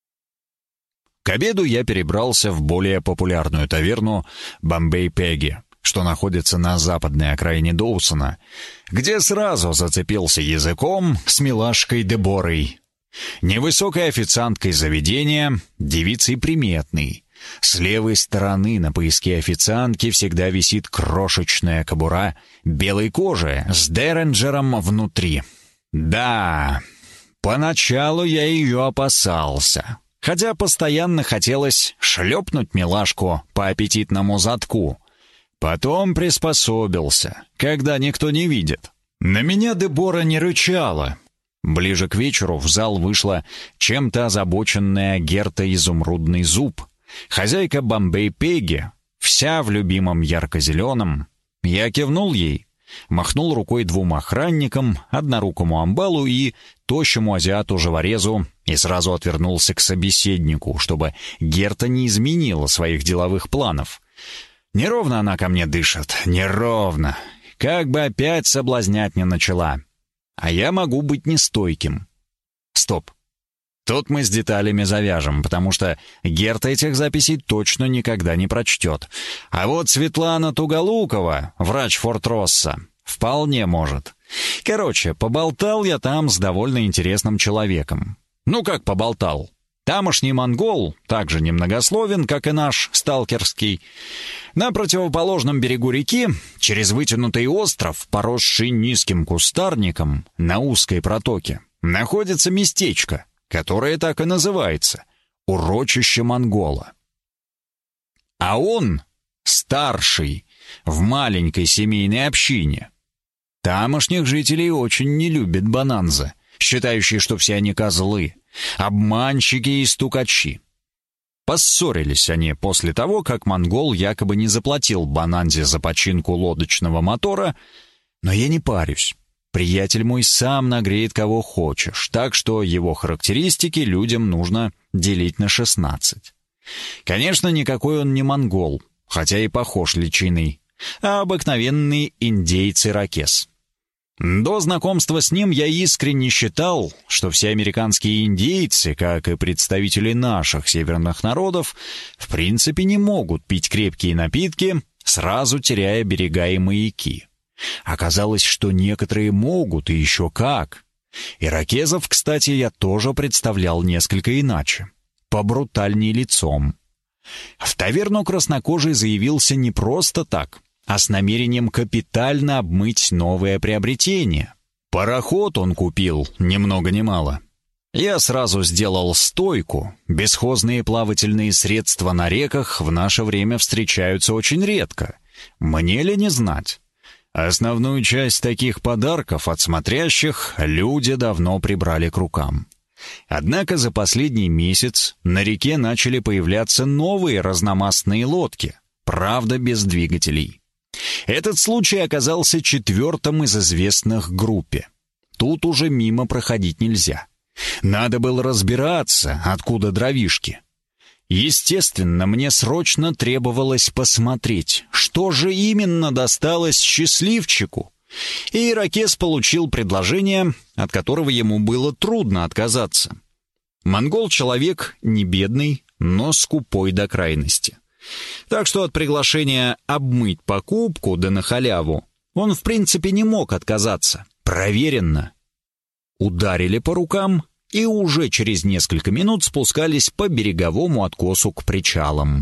К обеду я перебрался в более популярную таверну «Бомбей Пегги», что находится на западной окраине Доусона, где сразу зацепился языком с милашкой Деборой. Невысокой официанткой заведения, девицей приметной. С левой стороны на пояске официантки всегда висит крошечная кобура белой кожи с деренджером внутри. Да, поначалу я ее опасался, хотя постоянно хотелось шлепнуть милашку по аппетитному задку. Потом приспособился, когда никто не видит. На меня Дебора не рычала. Ближе к вечеру в зал вышла чем-то озабоченная Герта Изумрудный Зуб, хозяйка Бомбей Пегги, вся в любимом ярко-зеленом. Я кивнул ей, махнул рукой двум охранникам, однорукому амбалу и тощему азиату-живорезу, и сразу отвернулся к собеседнику, чтобы Герта не изменила своих деловых планов. Неровно она ко мне дышит, неровно. Как бы опять соблазнять не начала. А я могу быть нестойким. Стоп. Тут мы с деталями завяжем, потому что Герта этих записей точно никогда не прочтет. А вот Светлана Туголукова, врач Форт Росса, вполне может. Короче, поболтал я там с довольно интересным человеком. Ну как поболтал? Тамошний монгол, также немногословен, как и наш сталкерский. На противоположном берегу реки, через вытянутый остров, поросший низким кустарником, на узкой протоке, находится местечко, которое так и называется — урочище монгола. А он старший в маленькой семейной общине. Тамошних жителей очень не любит Бананза, считающий, что все они козлы, обманщики и стукачи. Поссорились они после того, как монгол якобы не заплатил Бананзе за починку лодочного мотора, но я не парюсь. Приятель мой сам нагреет кого хочешь, так что его характеристики людям нужно делить на шестнадцать. Конечно, никакой он не монгол, хотя и похож личиной, а обыкновенный индейец-иракез. До знакомства с ним я искренне считал, что все американские индейцы, как и представители наших северных народов, в принципе не могут пить крепкие напитки, сразу теряя берега и маяки. Оказалось, что некоторые могут, и еще как. Иракезов, кстати, я тоже представлял несколько иначе. Побрутальней лицом. В таверну краснокожий заявился не просто так, а с намерением капитально обмыть новое приобретение. Пароход он купил, ни много ни мало. Я сразу сделал стойку. Бесхозные плавательные средства на реках в наше время встречаются очень редко. Мне ли не знать? Основную часть таких подарков от смотрящих люди давно прибрали к рукам. Однако за последний месяц на реке начали появляться новые разномастные лодки, правда без двигателей. Этот случай оказался четвертым из известных группе. Тут уже мимо проходить нельзя. Надо было разбираться, откуда дровишки. Естественно, мне срочно требовалось посмотреть, что же именно досталось счастливчику. И иракез получил предложение, от которого ему было трудно отказаться. Монгол человек не бедный, но скупой до крайности. Так что от приглашения обмыть покупку да на халяву он в принципе не мог отказаться. Проверено. Ударили по рукам и уже через несколько минут спускались по береговому откосу к причалам.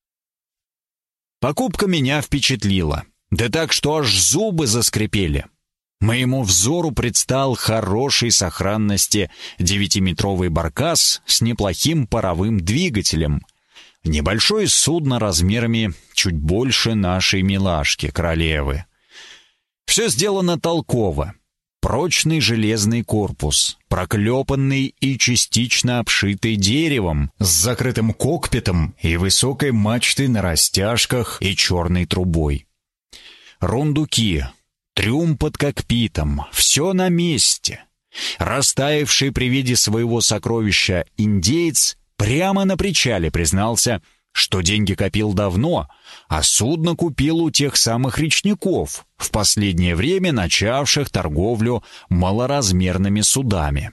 Покупка меня впечатлила. Да так, что аж зубы заскрипели. Моему взору предстал хорошей сохранности девятиметровый баркас с неплохим паровым двигателем. Небольшое судно размерами чуть больше нашей милашки, королевы. Все сделано толково. Прочный железный корпус, проклепанный и частично обшитый деревом, с закрытым кокпитом и высокой мачтой на растяжках и черной трубой. Рундуки, трюм под кокпитом, все на месте. Растаявший при виде своего сокровища индеец прямо на причале признался, что деньги копил давно, а судно купил у тех самых речников, в последнее время начавших торговлю малоразмерными судами.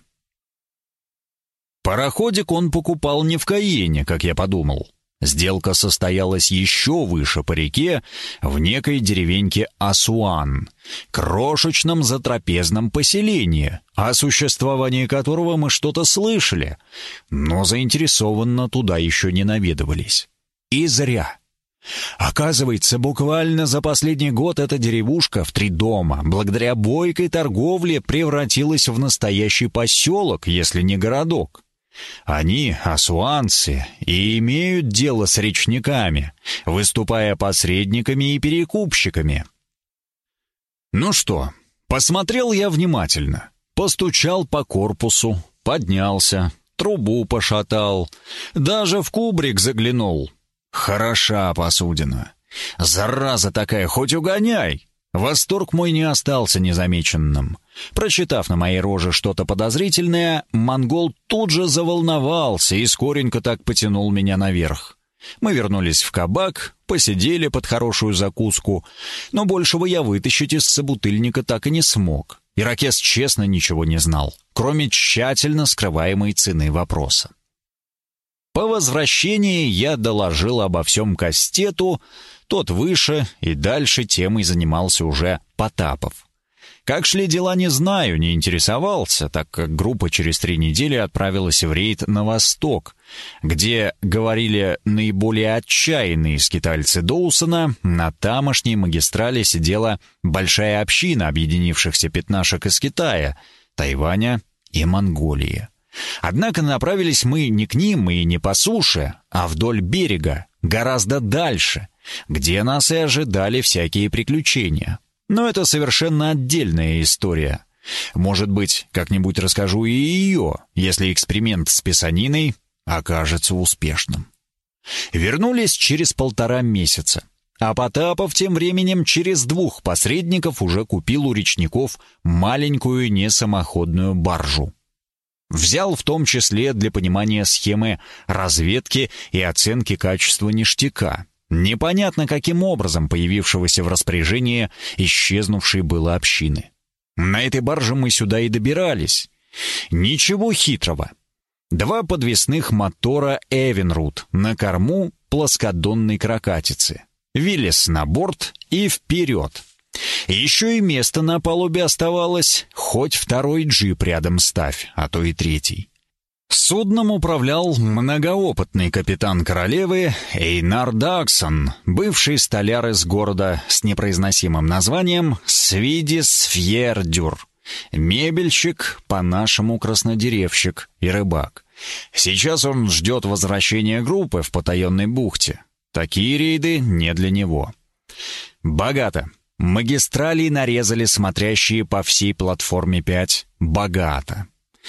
Пароходик он покупал не в Каене, как я подумал. Сделка состоялась еще выше по реке, в некой деревеньке Асуан, крошечном затрапезном поселении, о существовании которого мы что-то слышали, но заинтересованно туда еще не наведывались. И зря. Оказывается, буквально за последний год эта деревушка в три дома, благодаря бойкой торговле, превратилась в настоящий поселок, если не городок. Они, асуанцы, и имеют дело с речниками, выступая посредниками и перекупщиками. Ну что, посмотрел я внимательно, постучал по корпусу, поднялся, трубу пошатал, даже в кубрик заглянул. Хороша посудина. Зараза такая, хоть угоняй. Восторг мой не остался незамеченным. Прочитав на моей роже что-то подозрительное, монгол тут же заволновался и скоренько так потянул меня наверх. Мы вернулись в кабак, посидели под хорошую закуску, но большего я вытащить из собутыльника так и не смог. Иракез честно ничего не знал, кроме тщательно скрываемой цены вопроса. По возвращении я доложил обо всем Кастету, тот выше и дальше темой занимался уже Потапов. Как шли дела, не знаю, не интересовался, так как группа через три недели отправилась в рейд на восток, где, говорили наиболее отчаянные скитальцы Доусона, на тамошней магистрали сидела большая община объединившихся пятнашек из Китая, Тайваня и Монголии. Однако направились мы не к ним и не по суше, а вдоль берега, гораздо дальше, где нас и ожидали всякие приключения. Но это совершенно отдельная история. Может быть, как-нибудь расскажу и ее, если эксперимент с писаниной окажется успешным. Вернулись через полтора месяца, а Потапов тем временем через двух посредников уже купил у речников маленькую несамоходную баржу. Взял в том числе для понимания схемы разведки и оценки качества ништяка, непонятно каким образом появившегося в распоряжении исчезнувшей было общины. На этой барже мы сюда и добирались. Ничего хитрого. Два подвесных мотора Эвенрут на корму плоскодонной крокатицы. Виллис на борт и вперед. Еще и место на палубе оставалось, хоть второй джип рядом ставь, а то и третий. Судном управлял многоопытный капитан королевы Эйнар Дагсон, бывший столяр из города с непроизносимым названием Свидисфьердюр, мебельщик, по-нашему краснодеревщик и рыбак. Сейчас он ждет возвращения группы в потаенной бухте. Такие рейды не для него. Богато. Магистрали нарезали смотрящие по всей платформе пять. Богато.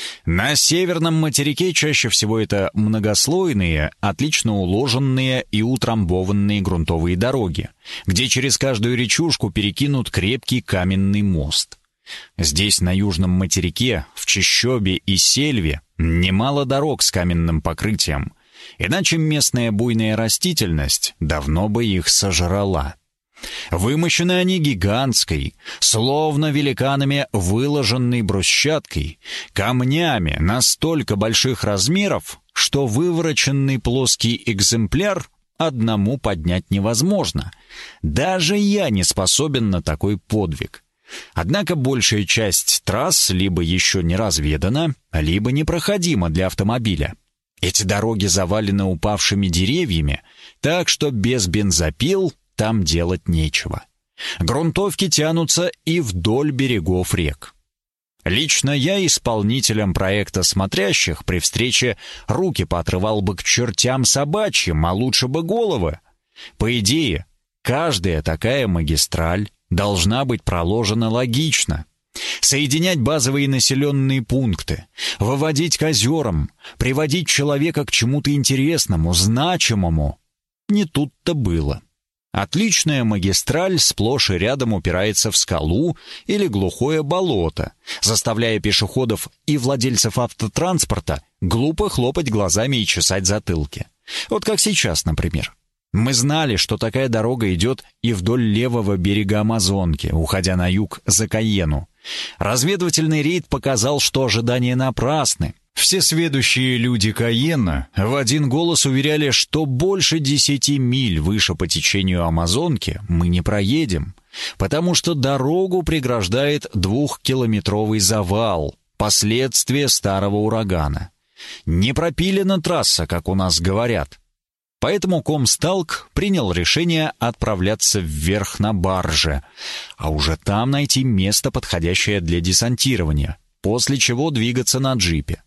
На северном материке чаще всего это многослойные, отлично уложенные и утрамбованные грунтовые дороги, где через каждую речушку перекинут крепкий каменный мост. Здесь, на южном материке, в чащобе и сельве, немало дорог с каменным покрытием, иначе местная буйная растительность давно бы их сожрала. Вымощены они гигантской, словно великанами выложенной брусчаткой, камнями настолько больших размеров, что вывороченный плоский экземпляр одному поднять невозможно. Даже я не способен на такой подвиг. Однако большая часть трасс либо еще не разведана, либо непроходима для автомобиля. Эти дороги завалены упавшими деревьями, так что без бензопил там делать нечего. Грунтовки тянутся и вдоль берегов рек. Лично я исполнителям проекта смотрящих при встрече руки поотрывал бы к чертям собачьим, а лучше бы головы. По идее, каждая такая магистраль должна быть проложена логично. Соединять базовые населенные пункты, выводить к озерам, приводить человека к чему-то интересному, значимому. Не тут-то было. Отличная магистраль сплошь и рядом упирается в скалу или глухое болото, заставляя пешеходов и владельцев автотранспорта глупо хлопать глазами и чесать затылки. Вот как сейчас, например. Мы знали, что такая дорога идет и вдоль левого берега Амазонки, уходя на юг за Кайену. Разведывательный рейд показал, что ожидания напрасны. Все сведущие люди Кайена в один голос уверяли, что больше десяти миль выше по течению Амазонки мы не проедем, потому что дорогу преграждает двухкилометровый завал, последствия старого урагана. Не пропилена трасса, как у нас говорят. Поэтому Комсталк принял решение отправляться вверх на барже, а уже там найти место, подходящее для десантирования, после чего двигаться на джипе.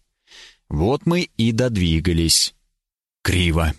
Вот мы и додвигались. Криво.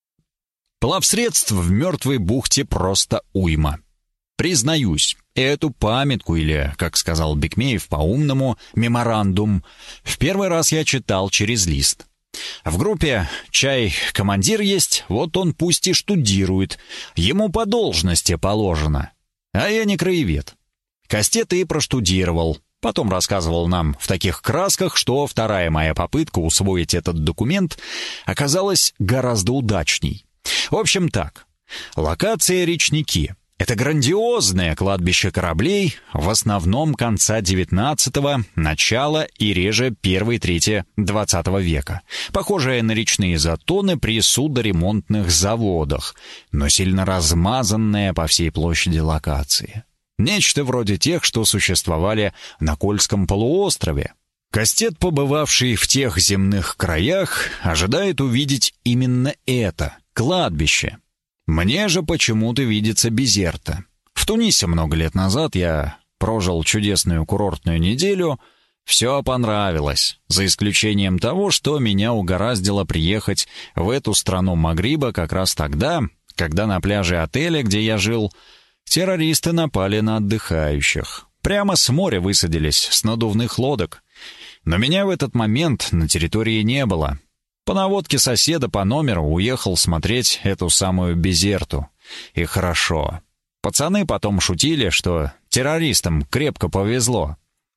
Плавсредств в мертвой бухте просто уйма. Признаюсь, эту памятку, или, как сказал Бекмеев по-умному, меморандум, в первый раз я читал через лист. В группе «Чай, командир есть», вот он пусть и штудирует, ему по должности положено. А я не краевед. Кастет и проштудировал. Потом рассказывал нам в таких красках, что вторая моя попытка усвоить этот документ оказалась гораздо удачней. В общем так, локация речники. Это грандиозное кладбище кораблей, в основном конца девятнадцатого, начала и реже первой трети двадцатого века, похожее на речные затоны при судоремонтных заводах, но сильно размазанное по всей площади локации. Нечто вроде тех, что существовали на Кольском полуострове. Кастет, побывавший в тех земных краях, ожидает увидеть именно это — кладбище. Мне же почему-то видится Безерта. В Тунисе много лет назад я прожил чудесную курортную неделю. Все понравилось, за исключением того, что меня угораздило приехать в эту страну Магриба как раз тогда, когда на пляже отеля, где я жил, террористы напали на отдыхающих. Прямо с моря высадились, с надувных лодок. Но меня в этот момент на территории не было. По наводке соседа по номеру уехал смотреть эту самую Безерту. И хорошо. Пацаны потом шутили, что террористам крепко повезло.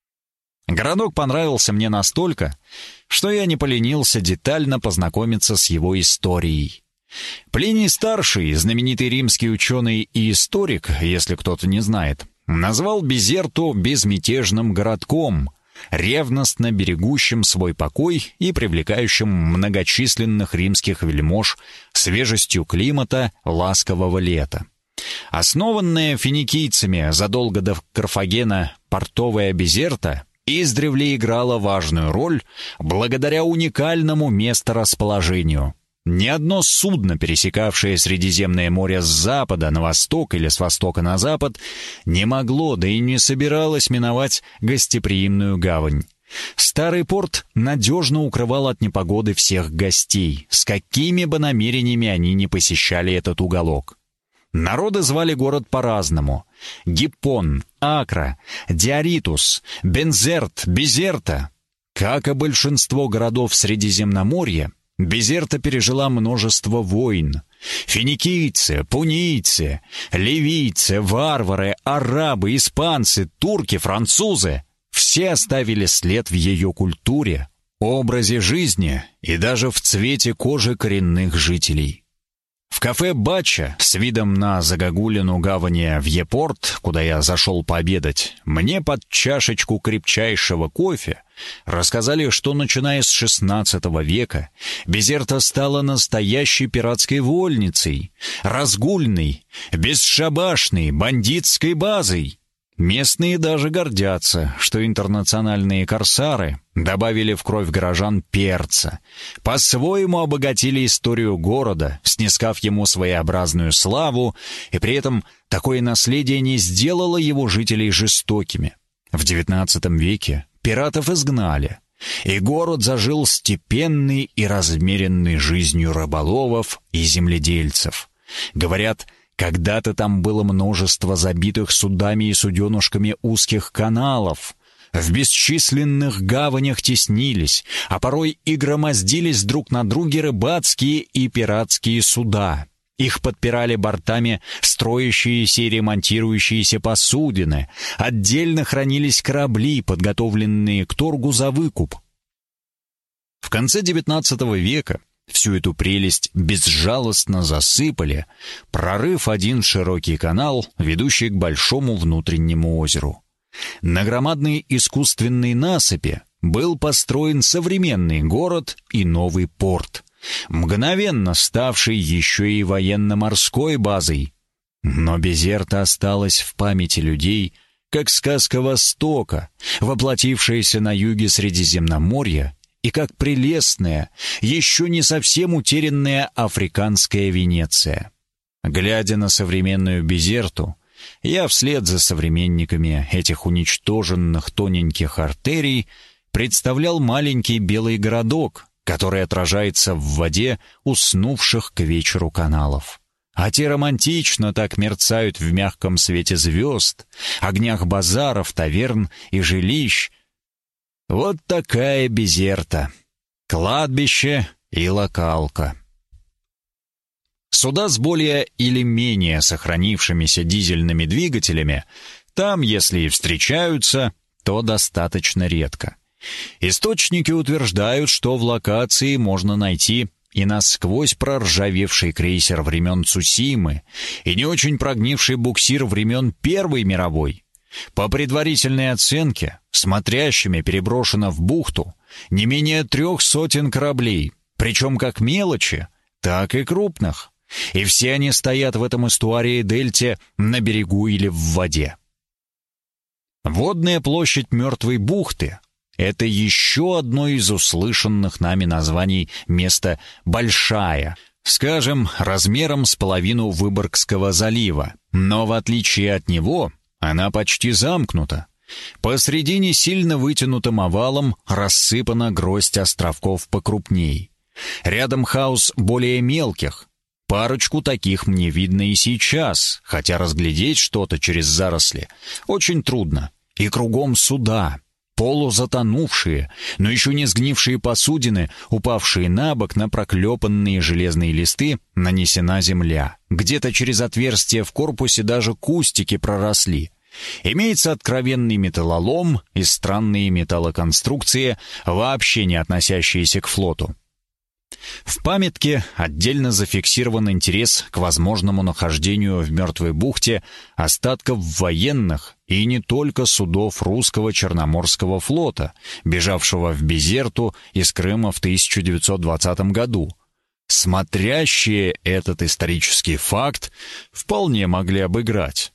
Городок понравился мне настолько, что я не поленился детально познакомиться с его историей. Плиний Старший, знаменитый римский ученый и историк, если кто-то не знает, назвал Безерту безмятежным городком, ревностно берегущим свой покой и привлекающим многочисленных римских вельмож свежестью климата ласкового лета. Основанная финикийцами задолго до Карфагена портовая Бизерта издревле играла важную роль благодаря уникальному месторасположению. Ни одно судно, пересекавшее Средиземное море с запада на восток или с востока на запад, не могло, да и не собиралось миновать гостеприимную гавань. Старый порт надежно укрывал от непогоды всех гостей, с какими бы намерениями они ни посещали этот уголок. Народы звали город по-разному: Гиппон, Акра, Диаритус, Бензерт, Бизерта. Как и большинство городов Средиземноморья, Бизерта пережила множество войн. Финикийцы, пунийцы, ливийцы, варвары, арабы, испанцы, турки, французы — все оставили след в ее культуре, образе жизни и даже в цвете кожи коренных жителей. В кафе «Бачча» с видом на загогулину гавани в Епорт, куда я зашел пообедать, мне под чашечку крепчайшего кофе рассказали, что начиная с шестнадцатого века Бизерта стала настоящей пиратской вольницей, разгульной, бесшабашной, бандитской базой. Местные даже гордятся, что интернациональные корсары добавили в кровь горожан перца, по-своему обогатили историю города, снискав ему своеобразную славу, и при этом такое наследие не сделало его жителей жестокими. В девятнадцатом веке пиратов изгнали, и город зажил степенной и размеренной жизнью рыболовов и земледельцев. Говорят, когда-то там было множество забитых судами и суденушками узких каналов. В бесчисленных гаванях теснились, а порой и громоздились друг на друге рыбацкие и пиратские суда. Их подпирали бортами строящиеся и ремонтирующиеся посудины. Отдельно хранились корабли, подготовленные к торгу за выкуп. В конце девятнадцатого века всю эту прелесть безжалостно засыпали, прорыв один широкий канал, ведущий к большому внутреннему озеру. На громадной искусственной насыпи был построен современный город и новый порт, мгновенно ставший еще и военно-морской базой. Но Бизерта осталась в памяти людей, как сказка Востока, воплотившаяся на юге Средиземноморья, и как прелестная, еще не совсем утерянная африканская Венеция. Глядя на современную Бизерту, я вслед за современниками этих уничтоженных тоненьких артерий представлял маленький белый городок, который отражается в воде уснувших к вечеру каналов. А те романтично так мерцают в мягком свете звезд, огнях базаров, таверн и жилищ. Вот такая Бизерта. Кладбище и локалка. Суда с более или менее сохранившимися дизельными двигателями там, если и встречаются, то достаточно редко. Источники утверждают, что в локации можно найти и насквозь проржавевший крейсер времен Цусимы, и не очень прогнивший буксир времен Первой мировой. По предварительной оценке, смотрящими переброшено в бухту не менее трех сотен кораблей, причем как мелочи, так и крупных. И все они стоят в этом эстуаре и дельте на берегу или в воде. Водная площадь Мертвой бухты — это еще одно из услышанных нами названий места «Большая», скажем, размером с половину Выборгского залива, но в отличие от него она почти замкнута. Посредине сильно вытянутым овалом рассыпана гроздь островков покрупней. Рядом хаос более мелких. Парочку таких мне видно и сейчас, хотя разглядеть что-то через заросли очень трудно. И кругом суда, полузатонувшие, но еще не сгнившие посудины, упавшие на бок на проклепанные железные листы, нанесена земля. Где-то через отверстие в корпусе даже кустики проросли. Имеется откровенный металлолом и странные металлоконструкции, вообще не относящиеся к флоту. В памятке отдельно зафиксирован интерес к возможному нахождению в Мертвой бухте остатков военных и не только судов русского Черноморского флота, бежавшего в Бизерту из Крыма в тысяча девятьсот двадцатом году. смотрящие этот исторический факт вполне могли обыграть.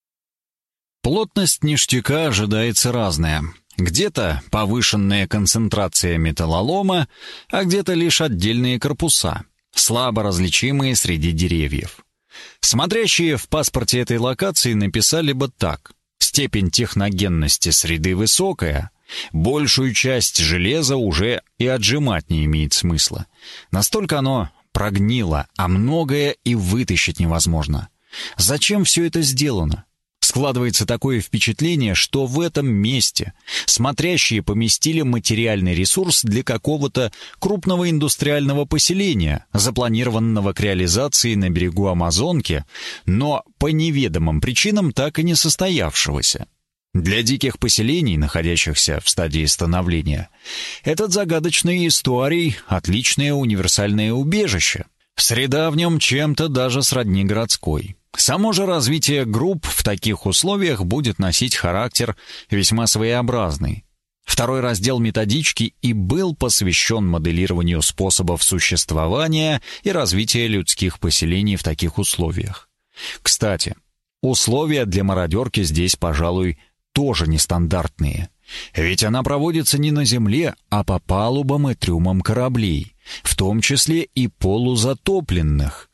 Плотность ништяка ожидается разная. Где-то повышенная концентрация металлолома, а где-то лишь отдельные корпуса, слабо различимые среди деревьев. Смотрящие в паспорте этой локации написали бы так: степень техногенности среды высокая, большую часть железа уже и отжимать не имеет смысла. Настолько оно прогнило, а многое и вытащить невозможно. Зачем все это сделано? Складывается такое впечатление, что в этом месте смотрящие поместили материальный ресурс для какого-то крупного индустриального поселения, запланированного к реализации на берегу Амазонки, но по неведомым причинам так и не состоявшегося. Для диких поселений, находящихся в стадии становления, этот загадочный эстуарий — отличное универсальное убежище. Среда в нем чем-то даже сродни городской. Само же развитие групп в таких условиях будет носить характер весьма своеобразный. Второй раздел методички и был посвящен моделированию способов существования и развития людских поселений в таких условиях. Кстати, условия для мародерки здесь, пожалуй, тоже нестандартные. Ведь она проводится не на земле, а по палубам и трюмам кораблей, в том числе и полузатопленных.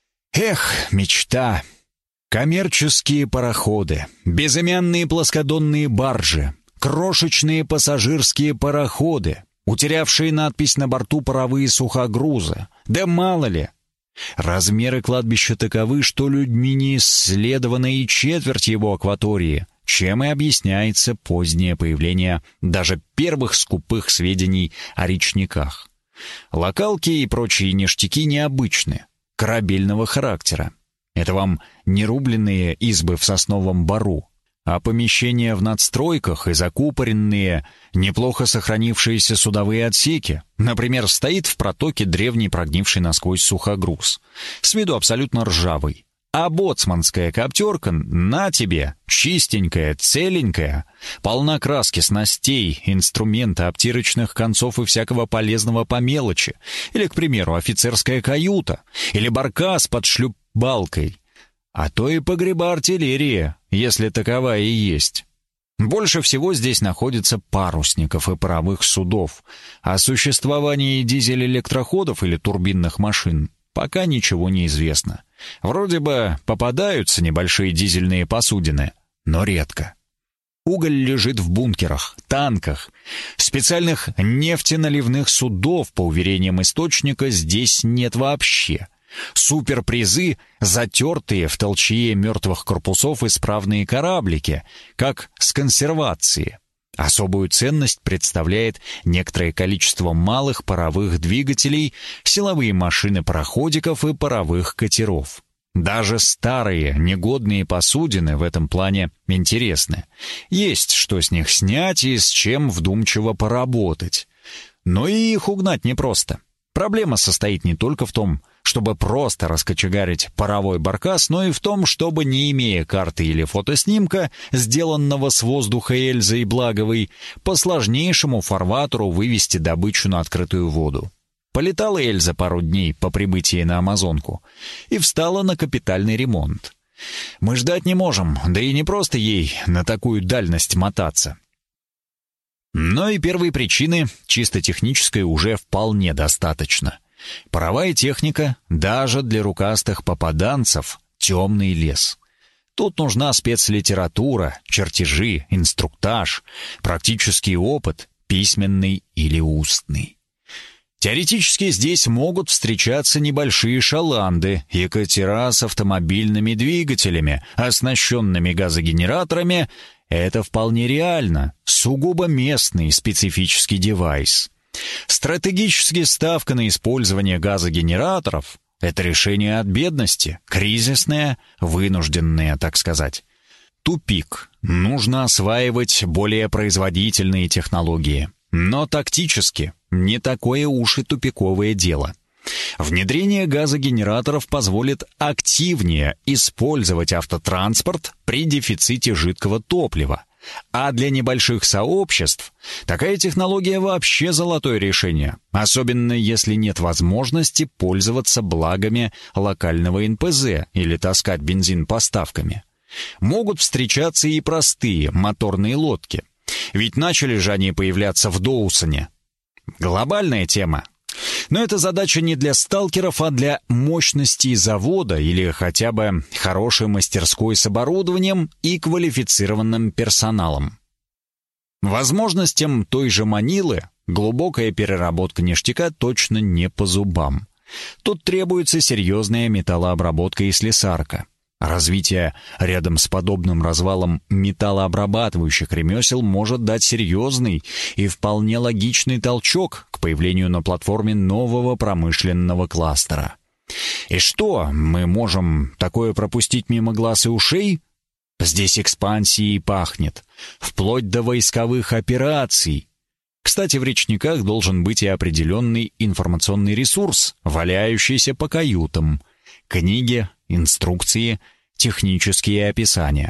Эх, мечта! Коммерческие пароходы, безымянные плоскодонные баржи, крошечные пассажирские пароходы, утерявшие надпись на борту паровые сухогрузы. Да мало ли! Размеры кладбища таковы, что людьми не исследована и четверть его акватории, чем и объясняется позднее появление даже первых скупых сведений о речниках. Локалки и прочие ништяки необычны, корабельного характера. Это вам не рубленные избы в сосновом бору, а помещения в надстройках и закупоренные, неплохо сохранившиеся судовые отсеки. Например, стоит в протоке древний прогнивший насквозь сухогруз, с виду абсолютно ржавый. А боцманская коптерка, на тебе, чистенькая, целенькая, полна краски, снастей, инструмента, обтирочных концов и всякого полезного по мелочи. Или, к примеру, офицерская каюта, или баркас под шлюпбалкой, а то и погреба артиллерии, если таковая и есть. Больше всего здесь находится парусников и паровых судов. О существовании дизель-электроходов или турбинных машин пока ничего не известно. Вроде бы попадаются небольшие дизельные посудины, но редко. Уголь лежит в бункерах, танках. Специальных нефтеналивных судов, по уверениям источника, здесь нет вообще. Суперпризы — затертые в толчье мертвых корпусов исправные кораблики, как с консервации. Особую ценность представляет некоторое количество малых паровых двигателей, силовые машины пароходиков и паровых катеров. Даже старые, негодные посудины в этом плане интересны. Есть что с них снять и с чем вдумчиво поработать. Но и их угнать непросто. Проблема состоит не только в том, чтобы просто раскочегарить паровой баркас, но и в том, чтобы, не имея карты или фотоснимка, сделанного с воздуха Эльзой и Благовой, по сложнейшему фарватеру вывести добычу на открытую воду. Полетала Эльза пару дней по прибытии на Амазонку и встала на капитальный ремонт. Мы ждать не можем, да и не просто ей на такую дальность мотаться. Но и первой причины, чисто технической, уже вполне достаточно. Паровая техника, даже для рукастых попаданцев, темный лес. Тут нужна спецлитература, чертежи, инструктаж, практический опыт, письменный или устный. Теоретически здесь могут встречаться небольшие шаланды и катера с автомобильными двигателями, оснащенными газогенераторами. Это вполне реально, сугубо местный специфический девайс. Стратегически ставка на использование газогенераторов — это решение от бедности, кризисное, вынужденное, так сказать. Тупик. Нужно осваивать более производительные технологии. Но тактически не такое уж и тупиковое дело. Внедрение газогенераторов позволит активнее использовать автотранспорт при дефиците жидкого топлива, А для небольших сообществ такая технология вообще золотое решение, особенно если нет возможности пользоваться благами локального эн пэ зэ или таскать бензин поставками. Могут встречаться и простые моторные лодки. Ведь начали же они появляться в Доусоне. Глобальная тема. Но это задача не для сталкеров, а для мощностей завода или хотя бы хорошей мастерской с оборудованием и квалифицированным персоналом. Возможностям той же Манилы глубокая переработка ништяка точно не по зубам. Тут требуется серьезная металлообработка и слесарка. Развитие рядом с подобным развалом металлообрабатывающих ремесел может дать серьезный и вполне логичный толчок к появлению на платформе нового промышленного кластера. И что, мы можем такое пропустить мимо глаз и ушей? Здесь экспансией пахнет, вплоть до войсковых операций. Кстати, в речниках должен быть и определенный информационный ресурс, валяющийся по каютам. Книги, инструкции, технические описания.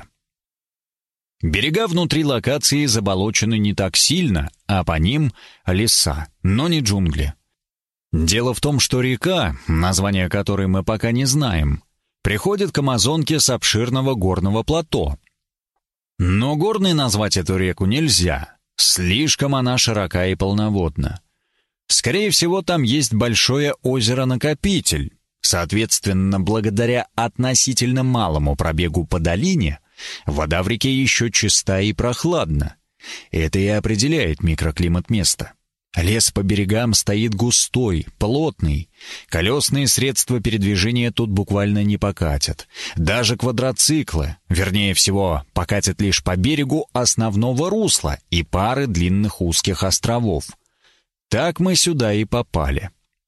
Берега внутри локации заболочены не так сильно, а по ним леса, но не джунгли. Дело в том, что река, название которой мы пока не знаем, приходит к Амазонке с обширного горного плато. Но горной назвать эту реку нельзя, слишком она широка и полноводна. Скорее всего, там есть большое озеро-накопитель. Соответственно, благодаря относительно малому пробегу по долине, вода в реке еще чиста и прохладна. Это и определяет микроклимат места. Лес по берегам стоит густой, плотный. Колесные средства передвижения тут буквально не покатят. Даже квадроциклы, вернее всего, покатят лишь по берегу основного русла и пары длинных узких островов. Так мы сюда и попали.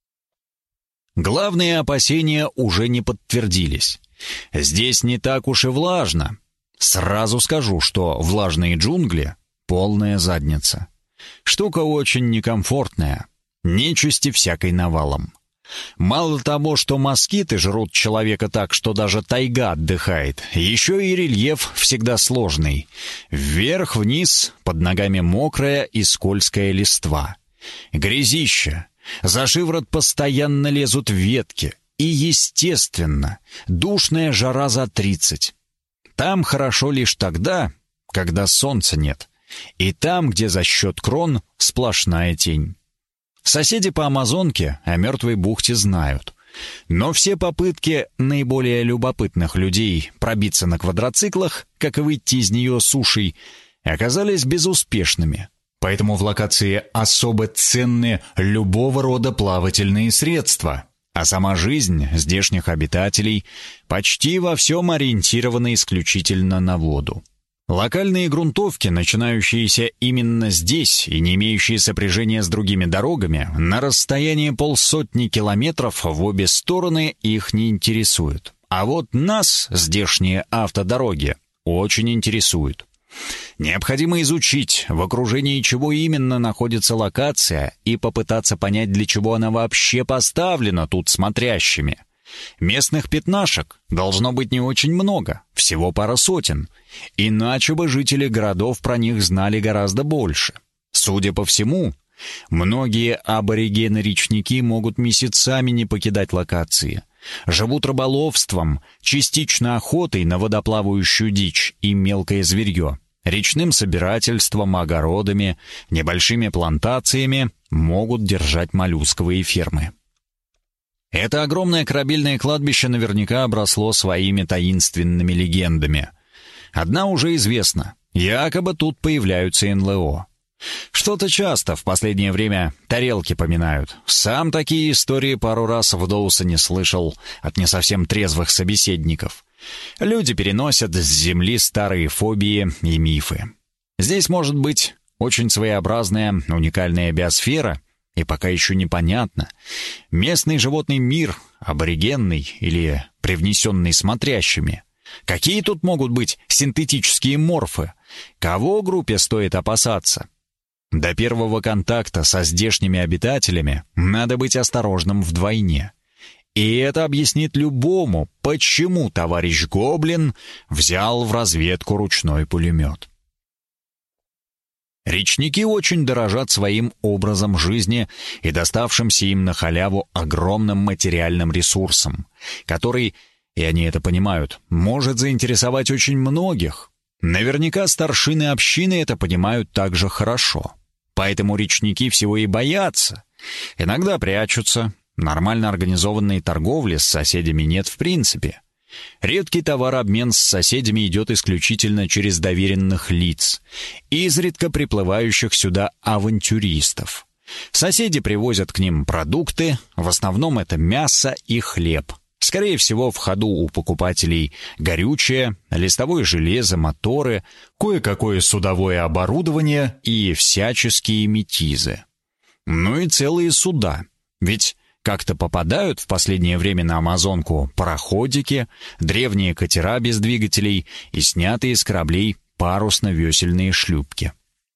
Главные опасения уже не подтвердились. Здесь не так уж и влажно. Сразу скажу, что влажные джунгли — полная задница. Штука очень некомфортная. Нечисти всякой навалом. Мало того, что москиты жрут человека так, что даже тайга отдыхает, еще и рельеф всегда сложный. Вверх-вниз, под ногами мокрая и скользкая листва. Грязища. За шиворот постоянно лезут ветки. И, естественно, душная жара за тридцать. Там хорошо лишь тогда, когда солнца нет. И там, где за счет крон сплошная тень. Соседи по Амазонке о мертвой бухте знают. Но все попытки наиболее любопытных людей пробиться на квадроциклах, как и выйти из нее сушей, оказались безуспешными. Поэтому в локации особо ценны любого рода плавательные средства, а сама жизнь здешних обитателей почти во всем ориентирована исключительно на воду. Локальные грунтовки, начинающиеся именно здесь и не имеющие сопряжения с другими дорогами, на расстоянии полсотни километров в обе стороны их не интересуют. А вот нас здешние автодороги очень интересуют. Необходимо изучить, в окружении чего именно находится локация, и попытаться понять, для чего она вообще поставлена тут смотрящими. Местных пятнашек должно быть не очень много, всего пара сотен. Иначе бы жители городов про них знали гораздо больше. Судя по всему, многие аборигены-речники могут месяцами не покидать локации. Живут рыболовством, частично охотой на водоплавающую дичь и мелкое зверье, речным собирательством, огородами, небольшими плантациями, могут держать моллюсковые фермы. Это огромное корабельное кладбище наверняка обросло своими таинственными легендами. Одна уже известна. Якобы тут появляются эн эл о. Что-то часто в последнее время тарелки поминают. Сам такие истории пару раз в Доусоне слышал от не совсем трезвых собеседников. Люди переносят с земли старые фобии и мифы. Здесь может быть очень своеобразная, уникальная биосфера, и пока еще непонятно, местный животный мир, аборигенный или привнесенный смотрящими. Какие тут могут быть синтетические морфы? Кого группе стоит опасаться? До первого контакта со здешними обитателями надо быть осторожным вдвойне. И это объяснит любому, почему товарищ Гоблин взял в разведку ручной пулемет. Речники очень дорожат своим образом жизни и доставшимся им на халяву огромным материальным ресурсом, который, и они это понимают, может заинтересовать очень многих. Наверняка старшины общины это понимают также хорошо. Поэтому речники всего и боятся. Иногда прячутся. Нормально организованной торговли с соседями нет в принципе. Редкий товарообмен с соседями идет исключительно через доверенных лиц, изредка приплывающих сюда авантюристов. Соседи привозят к ним продукты, в основном это мясо и хлеб. Скорее всего, в ходу у покупателей горючее, листовое железо, моторы, кое-какое судовое оборудование и всяческие метизы. Ну и целые суда. Ведь как-то попадают в последнее время на Амазонку пароходики, древние катера без двигателей и снятые с кораблей парусно-весельные шлюпки.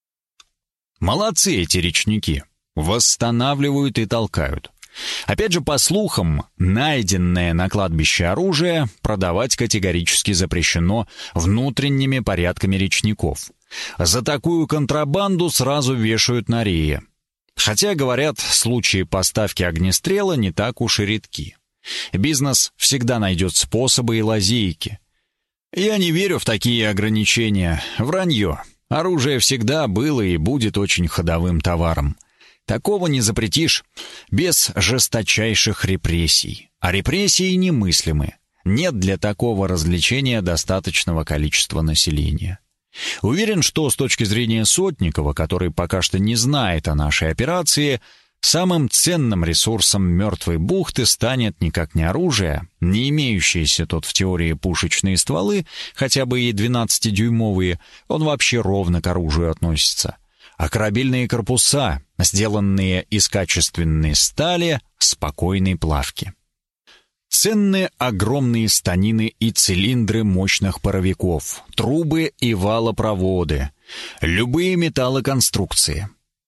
Молодцы эти речники. Восстанавливают и толкают. Опять же, по слухам, найденное на кладбище оружие продавать категорически запрещено внутренними порядками речников. За такую контрабанду сразу вешают на рее. Хотя, говорят, случаи поставки огнестрела не так уж и редки. Бизнес всегда найдет способы и лазейки. Я не верю в такие ограничения. Вранье. Оружие всегда было и будет очень ходовым товаром. Такого не запретишь без жесточайших репрессий. А репрессии немыслимы. Нет для такого развлечения достаточного количества населения. Уверен, что с точки зрения Сотникова, который пока что не знает о нашей операции, самым ценным ресурсом Мертвой бухты станет никак не оружие, не имеющиеся тут в теории пушечные стволы, хотя бы и двенадцатидюймовые, он вообще ровно к оружию относится, а корабельные корпуса, сделанные из качественной стали спокойной плавки. Ценные огромные станины и цилиндры мощных паровиков, трубы и валопроводы, любые металлоконструкции.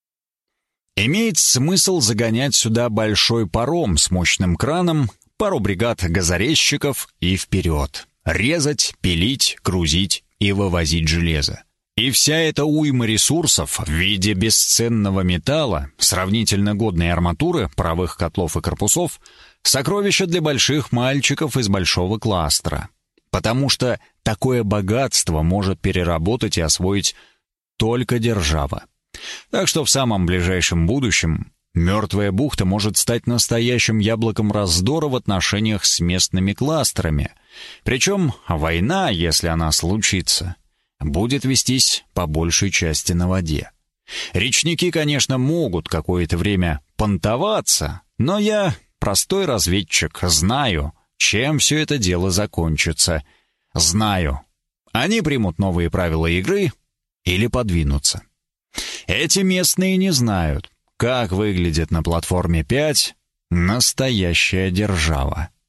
Имеет смысл загонять сюда большой паром с мощным краном, пару бригад газорезчиков и вперед. Резать, пилить, грузить и вывозить железо. И вся эта уйма ресурсов в виде бесценного металла, сравнительно годной арматуры, паровых котлов и корпусов — сокровища для больших мальчиков из большого кластера. Потому что такое богатство может переработать и освоить только держава. Так что в самом ближайшем будущем Мертвая бухта может стать настоящим яблоком раздора в отношениях с местными кластерами. Причем война, если она случится, будет вестись по большей части на воде. Речники, конечно, могут какое-то время понтоваться, но я... простой разведчик, знаю, чем все это дело закончится. Знаю. Они примут новые правила игры или подвинутся. Эти местные не знают, как выглядит на платформе пять настоящая держава.